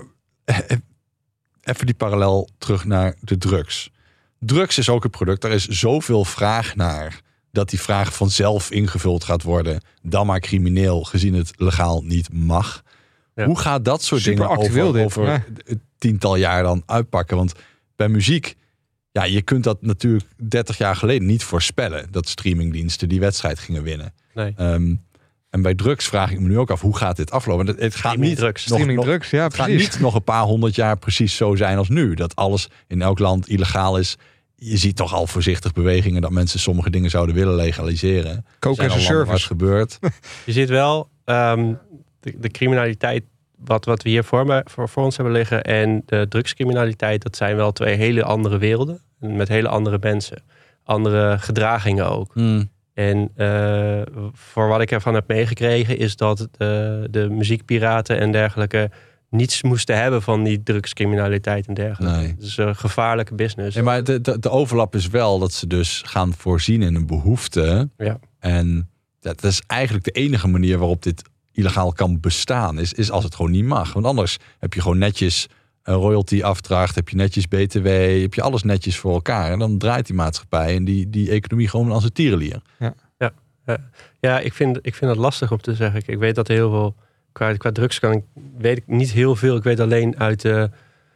even die parallel terug naar de drugs. Drugs is ook een product. Daar is zoveel vraag naar dat die vraag vanzelf ingevuld gaat worden. Dan maar crimineel, gezien het legaal niet mag. Ja. Hoe gaat dat soort Super dingen actueel over, dit, over ja. een tiental jaar dan uitpakken? Want bij muziek, ja, je kunt dat natuurlijk dertig jaar geleden niet voorspellen. Dat streamingdiensten die wedstrijd gingen winnen. Nee. Um, en bij drugs vraag ik me nu ook af, hoe gaat dit aflopen? Het, het gaat streaming niet drugs. nog, Streaming nog, drugs, ja, het precies. gaat niet nog een paar honderd jaar precies zo zijn als nu. Dat alles in elk land illegaal is. Je ziet toch al voorzichtig bewegingen dat mensen sommige dingen zouden willen legaliseren. Coke as a service. Wat gebeurt. Je ziet wel um, de, de criminaliteit wat, wat we hier voor, me, voor, voor ons hebben liggen en de drugscriminaliteit, dat zijn wel twee hele andere werelden. Met hele andere mensen. Andere gedragingen ook. Mm. En uh, voor wat ik ervan heb meegekregen is dat uh, de muziekpiraten en dergelijke niets moesten hebben van die drugscriminaliteit en dergelijke. Nee. Het is een gevaarlijke business. Nee, maar de, de, de overlap is wel dat ze dus gaan voorzien in een behoefte. Ja. En dat is eigenlijk de enige manier waarop dit illegaal kan bestaan. Is, is als het gewoon niet mag. Want anders heb je gewoon netjes een royalty afdracht. Heb je netjes B T W. Heb je alles netjes voor elkaar. En dan draait die maatschappij en die, die economie gewoon als een tierenlier. Ja, ja, ja. ja ik, vind, ik vind het lastig om te zeggen. Ik weet dat heel veel Qua, qua drugs kan ik, weet ik niet heel veel. Ik weet alleen uit de,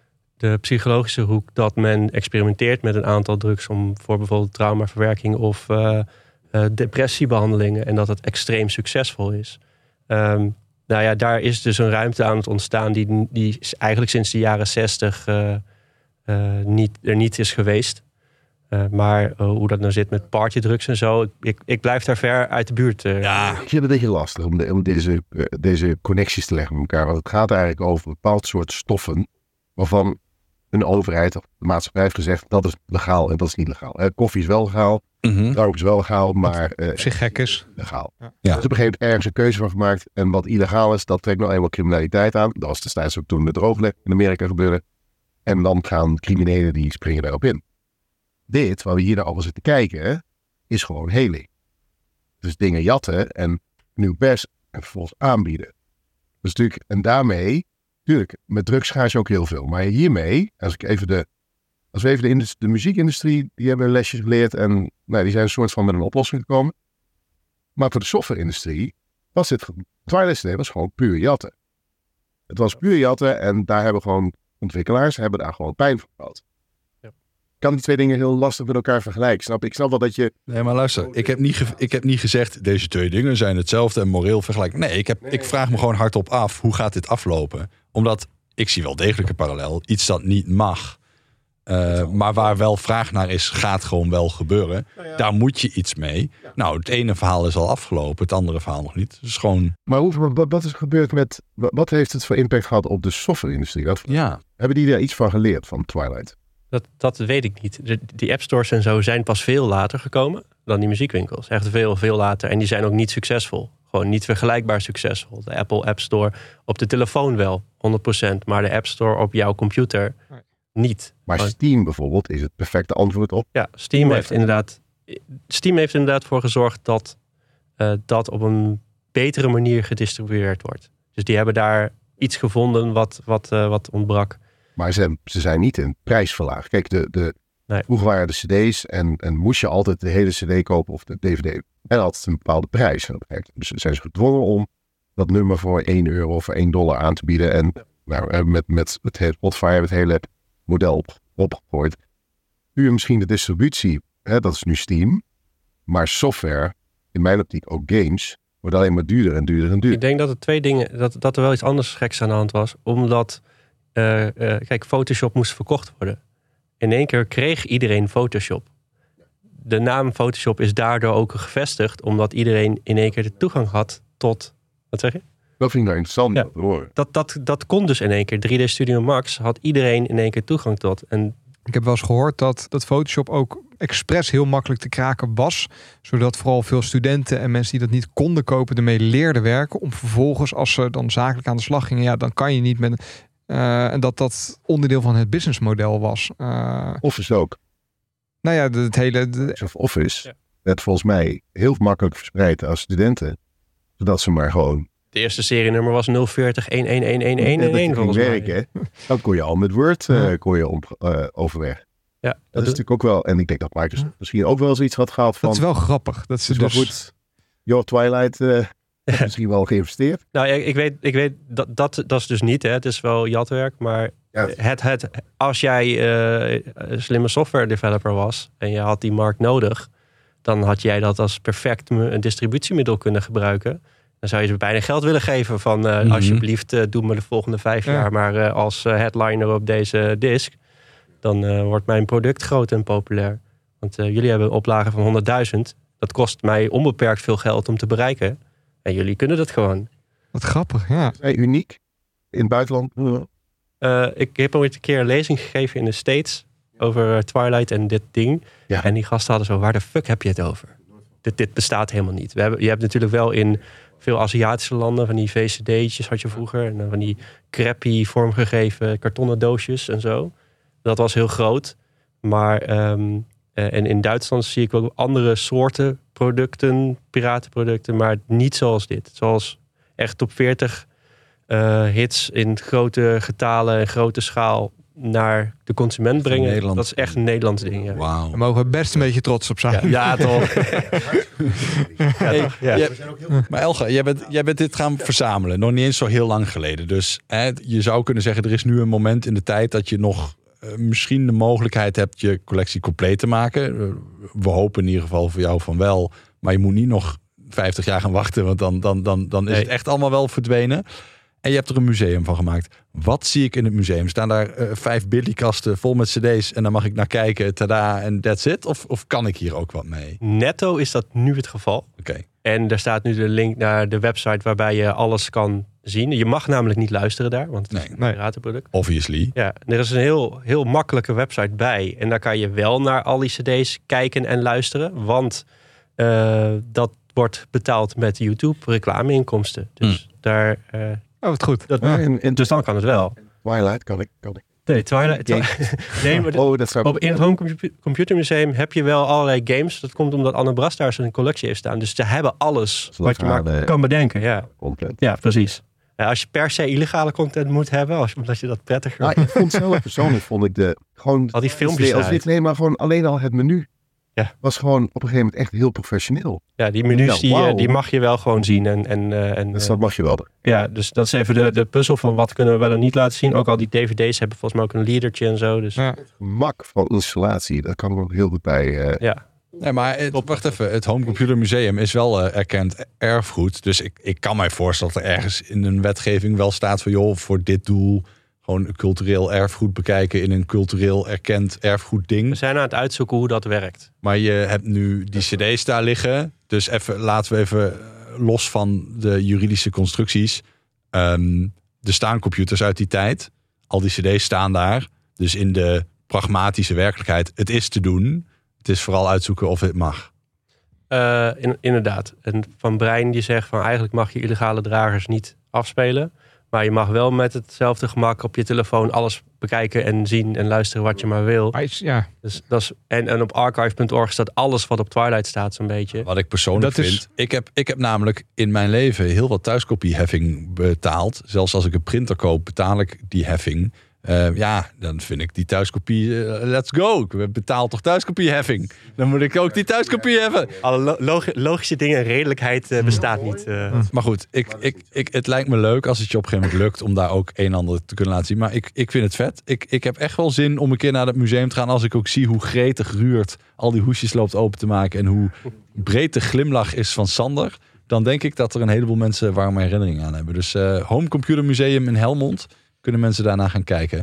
de psychologische hoek dat men experimenteert met een aantal drugs om voor bijvoorbeeld traumaverwerking of uh, uh, depressiebehandelingen en dat het extreem succesvol is. Um, nou ja, daar is dus een ruimte aan het ontstaan die, die eigenlijk sinds de jaren zestig uh, uh, niet, er niet is geweest. Uh, maar uh, hoe dat nou zit met partydrugs en zo, ik, ik, ik blijf daar ver uit de buurt. Uh. Ja. Ik vind het een beetje lastig om, de, om deze, uh, deze connecties te leggen met elkaar. Want het gaat eigenlijk over een bepaald soort stoffen waarvan een overheid of de maatschappij heeft gezegd dat is legaal en dat is niet legaal. Uh, koffie is wel legaal, Mm-hmm. drank is wel legaal, maar uh, Op zich gek is. legaal. Ja. Ja. Dus op een gegeven moment ergens een keuze van gemaakt. En wat illegaal is, dat trekt nou eenmaal criminaliteit aan. Dat was destijds ook toen met drooglegging in Amerika gebeurde. En dan gaan criminelen die springen daarop in. Dit, waar we hier naar over zitten kijken, is gewoon heling. Dus dingen jatten en nieuw pers en vervolgens aanbieden. Dus natuurlijk, en daarmee, natuurlijk, met drugs ga je ook heel veel. Maar hiermee, als ik even de, als we even de, industrie, de muziekindustrie, die hebben lesjes geleerd en nou, die zijn een soort van met een oplossing gekomen. Maar voor de softwareindustrie was dit, Twilight Strip was gewoon puur jatten. Het was puur jatten en daar hebben gewoon ontwikkelaars hebben daar gewoon pijn van gehad. Ik kan die twee dingen heel lastig met elkaar vergelijken. Snap? Ik snap wel dat je... Nee, maar luister. Ik heb, niet ge- ik heb niet gezegd, deze twee dingen zijn hetzelfde en moreel vergelijkbaar. Nee, ik, heb, ik vraag me gewoon hardop af, hoe gaat dit aflopen? Omdat, ik zie wel degelijk een parallel. Iets dat niet mag, uh, maar waar wel vraag naar is, gaat gewoon wel gebeuren. Daar moet je iets mee. Nou, het ene verhaal is al afgelopen, het andere verhaal nog niet. Dus gewoon... Maar hoe, wat, wat is er gebeurd met... Wat heeft het voor impact gehad op de softwareindustrie? Wat, Ja. Hebben die daar iets van geleerd van Twilight? Dat, dat weet ik niet. De, die appstores en zo zijn pas veel later gekomen dan die muziekwinkels. Echt veel, veel later. En die zijn ook niet succesvol. Gewoon niet vergelijkbaar succesvol. De Apple App Store op de telefoon wel, honderd procent. Maar de App Store op jouw computer niet. Maar Steam bijvoorbeeld is het perfecte antwoord op. Ja, Steam heeft inderdaad, Steam heeft inderdaad voor gezorgd dat uh, dat op een betere manier gedistribueerd wordt. Dus die hebben daar iets gevonden wat, wat, uh, wat ontbrak. Maar ze, ze zijn niet in prijs verlaagd. Kijk, de, de, nee. vroeger waren de cd's en, en moest je altijd de hele cd kopen of de dvd. En altijd een bepaalde prijs. Dus zijn ze gedwongen om dat nummer voor één euro of voor één dollar aan te bieden. En nou, met, met het hele Spotify hebben het hele model op, opgegooid. Nu misschien de distributie, hè, dat is nu Steam. Maar software, in mijn optiek ook games, wordt alleen maar duurder en duurder en duurder. Ik denk dat er twee dingen, dat, dat er wel iets anders geks aan de hand was. Omdat... Uh, uh, kijk, Photoshop moest verkocht worden. In één keer kreeg iedereen Photoshop. De naam Photoshop is daardoor ook gevestigd, omdat iedereen in één keer de toegang had tot... Wat zeg je? Dat vind ik nou interessant ja. te horen. Dat, dat, dat kon dus in één keer. drie D Studio Max had iedereen in één keer toegang tot. En ik heb wel eens gehoord dat, dat Photoshop ook expres heel makkelijk te kraken was. Zodat vooral veel studenten en mensen die dat niet konden kopen ermee leerden werken. Om vervolgens, als ze dan zakelijk aan de slag gingen, ja, dan kan je niet met... Uh, en dat dat onderdeel van het businessmodel was. Uh, Office ook. Nou ja, het hele... De... Of Office ja. werd volgens mij heel makkelijk verspreid aan studenten. Zodat ze maar gewoon... De eerste serienummer was nul veertig een een een een een een een volgens mij. Werken, dan kon je al met Word uh, kon je op, uh, overweg. Ja, dat, dat is natuurlijk ook wel... En ik denk dat Microsoft misschien ook wel eens iets had gehad van... Dat is wel grappig. Dat ze dus... goed. Yo, Twilight... Uh, misschien wel geïnvesteerd. Nou, ik, ik weet, ik weet dat, dat, dat is dus niet. Hè. Het is wel jatwerk, maar ja. het, het, als jij uh, een slimme software developer was en je had die markt nodig, dan had jij dat als perfect een distributiemiddel kunnen gebruiken. Dan zou je ze bijna geld willen geven van uh, mm-hmm. alsjeblieft uh, doe me de volgende vijf ja. jaar maar uh, als uh, headliner op deze disk. Dan uh, wordt mijn product groot en populair. Want uh, jullie hebben een oplage van honderdduizend. Dat kost mij onbeperkt veel geld om te bereiken. En jullie kunnen dat gewoon. Wat grappig, ja. Zijn uniek in het buitenland? Uh, ik heb ooit een keer een lezing gegeven in de States over Twilight en dit ding. Ja. En die gasten hadden zo, waar de fuck heb je het over? Dit, dit bestaat helemaal niet. We hebben, je hebt natuurlijk wel in veel Aziatische landen van die V C D'tjes had je vroeger. En van die crappy vormgegeven kartonnen doosjes en zo. Dat was heel groot. Maar um, uh, en in Duitsland zie ik ook andere soorten producten, piratenproducten, maar niet zoals dit. Zoals echt top veertig uh, hits in grote getalen en grote schaal naar de consument brengen. Nederland. Dat is echt een Nederlands ding. Ja. Wow. Daar mogen we best een beetje trots op zijn. Ja, ja toch. Hey, ja. Ja. Maar Elga, jij bent, jij bent dit gaan verzamelen. Nog niet eens zo heel lang geleden. Dus hè, je zou kunnen zeggen, er is nu een moment in de tijd dat je nog uh, misschien de mogelijkheid hebt je collectie compleet te maken. Uh, we hopen in ieder geval voor jou van wel. Maar je moet niet nog vijftig jaar gaan wachten, want dan, dan, dan, dan is nee. het echt allemaal wel verdwenen. En je hebt er een museum van gemaakt. Wat zie ik in het museum? Staan daar uh, vijf Billy-kasten vol met cd's en dan mag ik naar kijken, tada, en that's it? Of, of kan ik hier ook wat mee? Netto is dat nu het geval. Oké. Okay. En daar staat nu de link naar de website waarbij je alles kan zien. Je mag namelijk niet luisteren daar, want het nee, is een nee. piratenproduct. Obviously. Ja, er is een heel, heel makkelijke website bij. En daar kan je wel naar al die cd's kijken en luisteren. Want uh, dat wordt betaald met YouTube reclameinkomsten. Dus mm. daar... Uh, Oh, wat goed. Dat, ja. en, en, dus dan kan het wel. Twilight kan ik. Kan ik. Nee, Twilight. Twi- nee, maar oh, dat zou... op, in het Home Computer Museum heb je wel allerlei games. Dat komt omdat Anne Bras daar zijn collectie heeft staan. Dus ze hebben alles wat je maar de... kan bedenken. Ja. Content. Ja, precies. Ja, als je per se illegale content moet hebben, als, omdat je dat prettiger... Nou, ik vond zelf persoonlijk, vond ik de... Gewoon, al die filmpjes als dit, nee, maar gewoon alleen al het menu. Ja. Was gewoon op een gegeven moment echt heel professioneel. Ja, die menus nou, die, wow. die mag je wel gewoon zien. En, en, uh, en, dus dat mag je wel. Ja, dus dat is even de, de puzzel van wat kunnen we wel en niet laten zien. Ook al die D V D's hebben volgens mij ook een leadertje en zo. Dus. Ja. Het gemak van installatie, daar kan ik ook heel goed bij. Uh... Ja. Nee, maar het, wacht even. Het Home Computer Museum is wel uh, erkend erfgoed. Dus ik, ik kan mij voorstellen dat er ergens in een wetgeving wel staat van joh, voor dit doel gewoon cultureel erfgoed bekijken in een cultureel erkend erfgoed ding. We zijn aan het uitzoeken hoe dat werkt. Maar je hebt nu die cd's daar liggen. Dus even, laten we even los van de juridische constructies. Um, er staan computers uit die tijd. Al die cd's staan daar. Dus in de pragmatische werkelijkheid, het is te doen. Het is vooral uitzoeken of het mag. Uh, in, inderdaad. En Van Brein die zegt van eigenlijk mag je illegale dragers niet afspelen. Maar je mag wel met hetzelfde gemak op je telefoon alles bekijken en zien en luisteren wat je maar wil. Ja. Dus dat is, en, en op archive punt org staat alles wat op Twilight staat zo'n beetje. Wat ik persoonlijk dat vind. Is... Ik, heb, ik heb namelijk in mijn leven heel wat thuiskopieheffing betaald. Zelfs als ik een printer koop betaal ik die heffing. Uh, ja, dan vind ik die thuiskopie, uh, let's go. Ik betaal toch thuiskopieheffing. Dan moet ik ook die thuiskopie hebben. Alle log- logische dingen, redelijkheid uh, bestaat niet. Uh. Maar goed, ik, ik, ik, het lijkt me leuk als het je op een gegeven moment lukt om daar ook een en ander te kunnen laten zien. Maar ik, ik vind het vet. Ik, ik heb echt wel zin om een keer naar het museum te gaan als ik ook zie hoe gretig Ruurt al die hoesjes loopt open te maken en hoe breed de glimlach is van Sander. Dan denk ik dat er een heleboel mensen warme herinneringen aan hebben. Dus uh, Home Computer Museum in Helmond. Kunnen mensen daarna gaan kijken?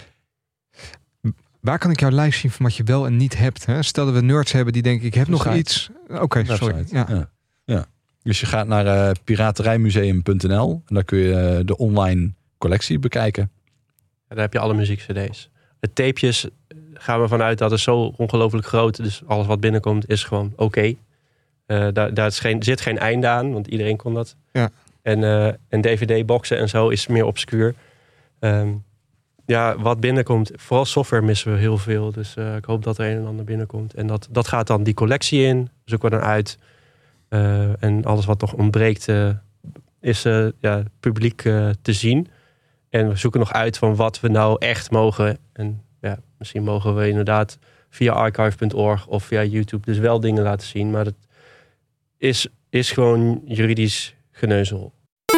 Waar kan ik jouw lijst zien van wat je wel en niet hebt? Hè? Stel dat we nerds hebben die denken, ik heb nog iets. Oké, okay, sorry. Ja. Ja. Ja. Dus je gaat naar uh, piraterijmuseum punt n l en daar kun je uh, de online collectie bekijken. Ja, daar heb je alle muziek-cd's. De tapejes gaan we vanuit dat is zo ongelooflijk groot. Dus alles wat binnenkomt is gewoon oké. Okay. Uh, daar daar is geen, zit geen einde aan, want iedereen kon dat. Ja. En, uh, en D V D-boxen en zo is meer obscuur. Um, ja, wat binnenkomt, vooral software missen we heel veel. Dus uh, ik hoop dat er een en ander binnenkomt. En dat, dat gaat dan die collectie in, zoeken we dan uit. Uh, en alles wat nog ontbreekt uh, is uh, ja, publiek uh, te zien. En we zoeken nog uit van wat we nou echt mogen. En ja, misschien mogen we inderdaad via archive punt org of via YouTube dus wel dingen laten zien. Maar dat is, is gewoon juridisch geneuzel.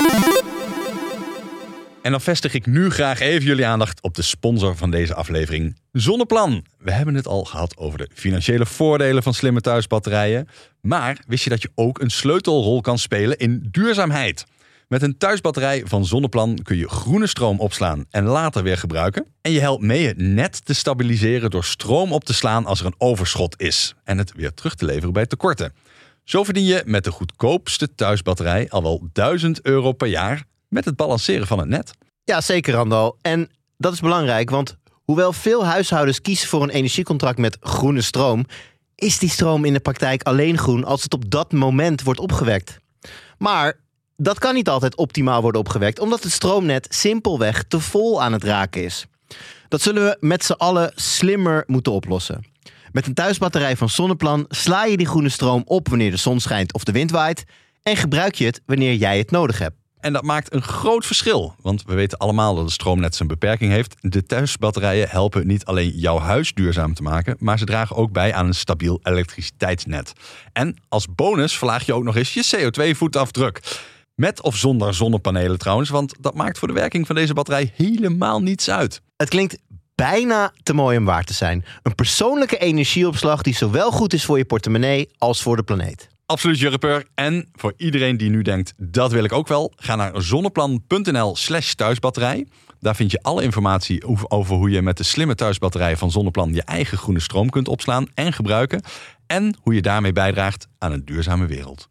En dan vestig ik nu graag even jullie aandacht op de sponsor van deze aflevering, Zonneplan. We hebben het al gehad over de financiële voordelen van slimme thuisbatterijen. Maar wist je dat je ook een sleutelrol kan spelen in duurzaamheid? Met een thuisbatterij van Zonneplan kun je groene stroom opslaan en later weer gebruiken. En je helpt mee het net te stabiliseren door stroom op te slaan als er een overschot is. En het weer terug te leveren bij tekorten. Zo verdien je met de goedkoopste thuisbatterij al wel duizend euro per jaar met het balanceren van het net. Ja, zeker Randal. En dat is belangrijk, want hoewel veel huishoudens kiezen voor een energiecontract met groene stroom, is die stroom in de praktijk alleen groen als het op dat moment wordt opgewekt. Maar dat kan niet altijd optimaal worden opgewekt, omdat het stroomnet simpelweg te vol aan het raken is. Dat zullen we met z'n allen slimmer moeten oplossen. Met een thuisbatterij van Zonneplan sla je die groene stroom op wanneer de zon schijnt of de wind waait en gebruik je het wanneer jij het nodig hebt. En dat maakt een groot verschil, want we weten allemaal dat het stroomnet zijn beperking heeft. De thuisbatterijen helpen niet alleen jouw huis duurzaam te maken, maar ze dragen ook bij aan een stabiel elektriciteitsnet. En als bonus verlaag je ook nog eens je C O twee voetafdruk. Met of zonder zonnepanelen trouwens, want dat maakt voor de werking van deze batterij helemaal niets uit. Het klinkt bijna te mooi om waar te zijn. Een persoonlijke energieopslag die zowel goed is voor je portemonnee als voor de planeet. Absoluut, Jurrepeur. En voor iedereen die nu denkt, dat wil ik ook wel, ga naar zonneplan.nl slash thuisbatterij. Daar vind je alle informatie over hoe je met de slimme thuisbatterij van Zonneplan je eigen groene stroom kunt opslaan en gebruiken. En hoe je daarmee bijdraagt aan een duurzame wereld.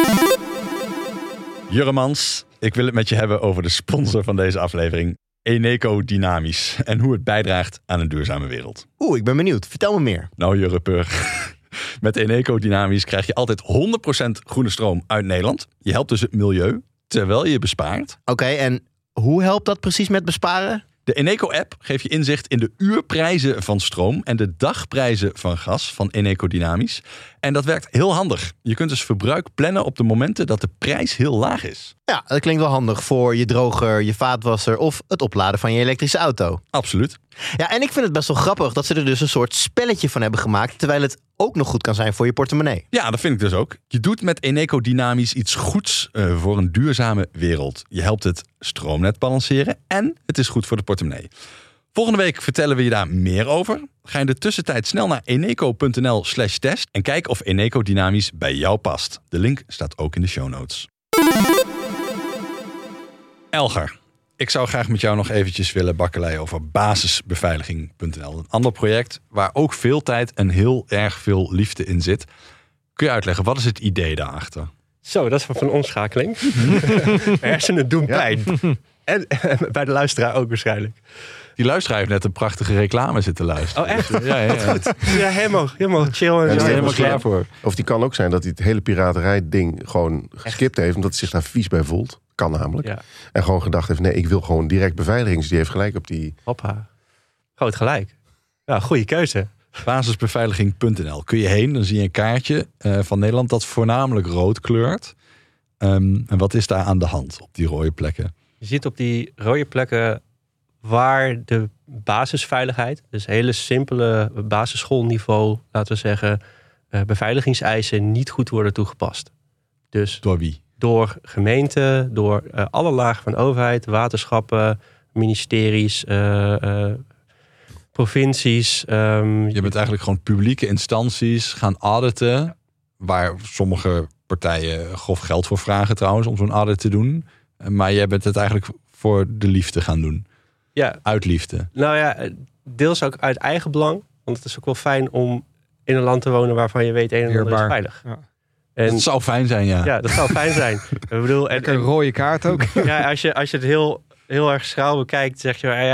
Jurremans, ik wil het met je hebben over de sponsor van deze aflevering, Eneco Dynamisch. En hoe het bijdraagt aan een duurzame wereld. Oeh, ik ben benieuwd. Vertel me meer. Nou, Jurrepeur. Met Eneco Dynamisch krijg je altijd honderd procent groene stroom uit Nederland. Je helpt dus het milieu, terwijl je bespaart. Oké, okay, en hoe helpt dat precies met besparen? De Eneco-app geeft je inzicht in de uurprijzen van stroom en de dagprijzen van gas van Eneco Dynamisch. En dat werkt heel handig. Je kunt dus verbruik plannen op de momenten dat de prijs heel laag is. Ja, dat klinkt wel handig voor je droger, je vaatwasser of het opladen van je elektrische auto. Absoluut. Ja, en ik vind het best wel grappig dat ze er dus een soort spelletje van hebben gemaakt, terwijl het ook nog goed kan zijn voor je portemonnee. Ja, dat vind ik dus ook. Je doet met Eneco Dynamisch iets goeds uh, voor een duurzame wereld. Je helpt het stroomnet balanceren en het is goed voor de portemonnee. Volgende week vertellen we je daar meer over. Ga in de tussentijd snel naar eneco.nl slash test en kijk of Eneco Dynamisch bij jou past. De link staat ook in de show notes. Elger, ik zou graag met jou nog eventjes willen bakkeleien over basisbeveiliging punt n l. Een ander project waar ook veel tijd en heel erg veel liefde in zit. Kun je uitleggen, wat is het idee daarachter? Zo, dat is van een omschakeling. Hersenen doen pijn. Ja. En, en bij de luisteraar ook waarschijnlijk. Die luisteraar heeft net een prachtige reclame zitten luisteren. Oh, echt? Dus, ja, ja, ja. Goed. Ja, helemaal, helemaal chill. En Ja, Daar die is is helemaal klaar voor. Of die kan ook zijn dat hij het hele piraterij-ding gewoon geskipt heeft, omdat hij zich daar vies bij voelt. Kan namelijk. Ja. En gewoon gedacht heeft, nee, ik wil gewoon direct beveiliging. Dus die heeft gelijk op die... Hoppa. Groot gelijk. Ja, goede keuze. basisbeveiliging punt n l. Kun je heen, dan zie je een kaartje uh, van Nederland dat voornamelijk rood kleurt. Um, en wat is daar aan de hand op die rode plekken? Je ziet op die rode plekken waar de basisveiligheid, dus hele simpele basisschoolniveau, laten we zeggen, uh, beveiligingseisen niet goed worden toegepast. Dus door wie? Door gemeenten, door uh, alle lagen van overheid, waterschappen, ministeries, uh, uh, provincies. Um, je bent eigenlijk gewoon publieke instanties gaan auditen, ja. Waar sommige partijen grof geld voor vragen trouwens om zo'n audit te doen. Maar jij bent het eigenlijk voor de liefde gaan doen. Ja. Uit liefde. Nou ja, deels ook uit eigen belang. Want het is ook wel fijn om in een land te wonen waarvan je weet een en ander is veilig. Ja. En, dat zou fijn zijn, ja. Ja, dat zou fijn zijn. Ik bedoel, en, een rode kaart ook. Ja, als je, als je het heel, heel erg schraal bekijkt, zeg je, ja,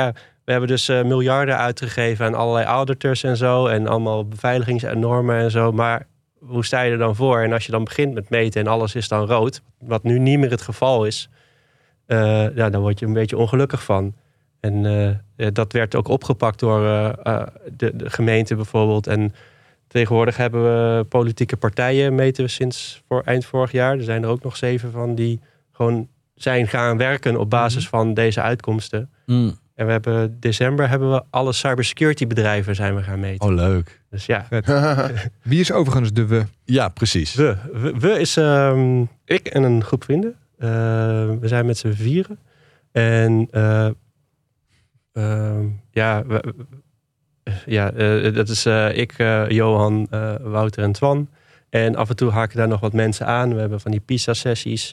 we hebben dus uh, miljarden uitgegeven aan allerlei auditors en zo. En allemaal beveiligingsnormen en zo. Maar hoe sta je er dan voor? En als je dan begint met meten en alles is dan rood. Wat nu niet meer het geval is. Uh, ja, dan word je een beetje ongelukkig van. En uh, dat werd ook opgepakt door uh, uh, de, de gemeente bijvoorbeeld. En tegenwoordig hebben we politieke partijen, meten we sinds voor eind vorig jaar. Er zijn er ook nog zeven van die gewoon zijn gaan werken op basis mm. van deze uitkomsten. Mm. En we hebben december hebben we alle cybersecurity bedrijven zijn we gaan meten. Oh, leuk. Dus ja. Wie is overigens de we? Ja, precies. We, we, we is um, ik en een groep vrienden. Uh, we zijn met z'n vieren. En uh, uh, ja, we, ja uh, dat is uh, ik, uh, Johan, uh, Wouter en Twan. En af en toe haken daar nog wat mensen aan. We hebben van die PISA-sessies.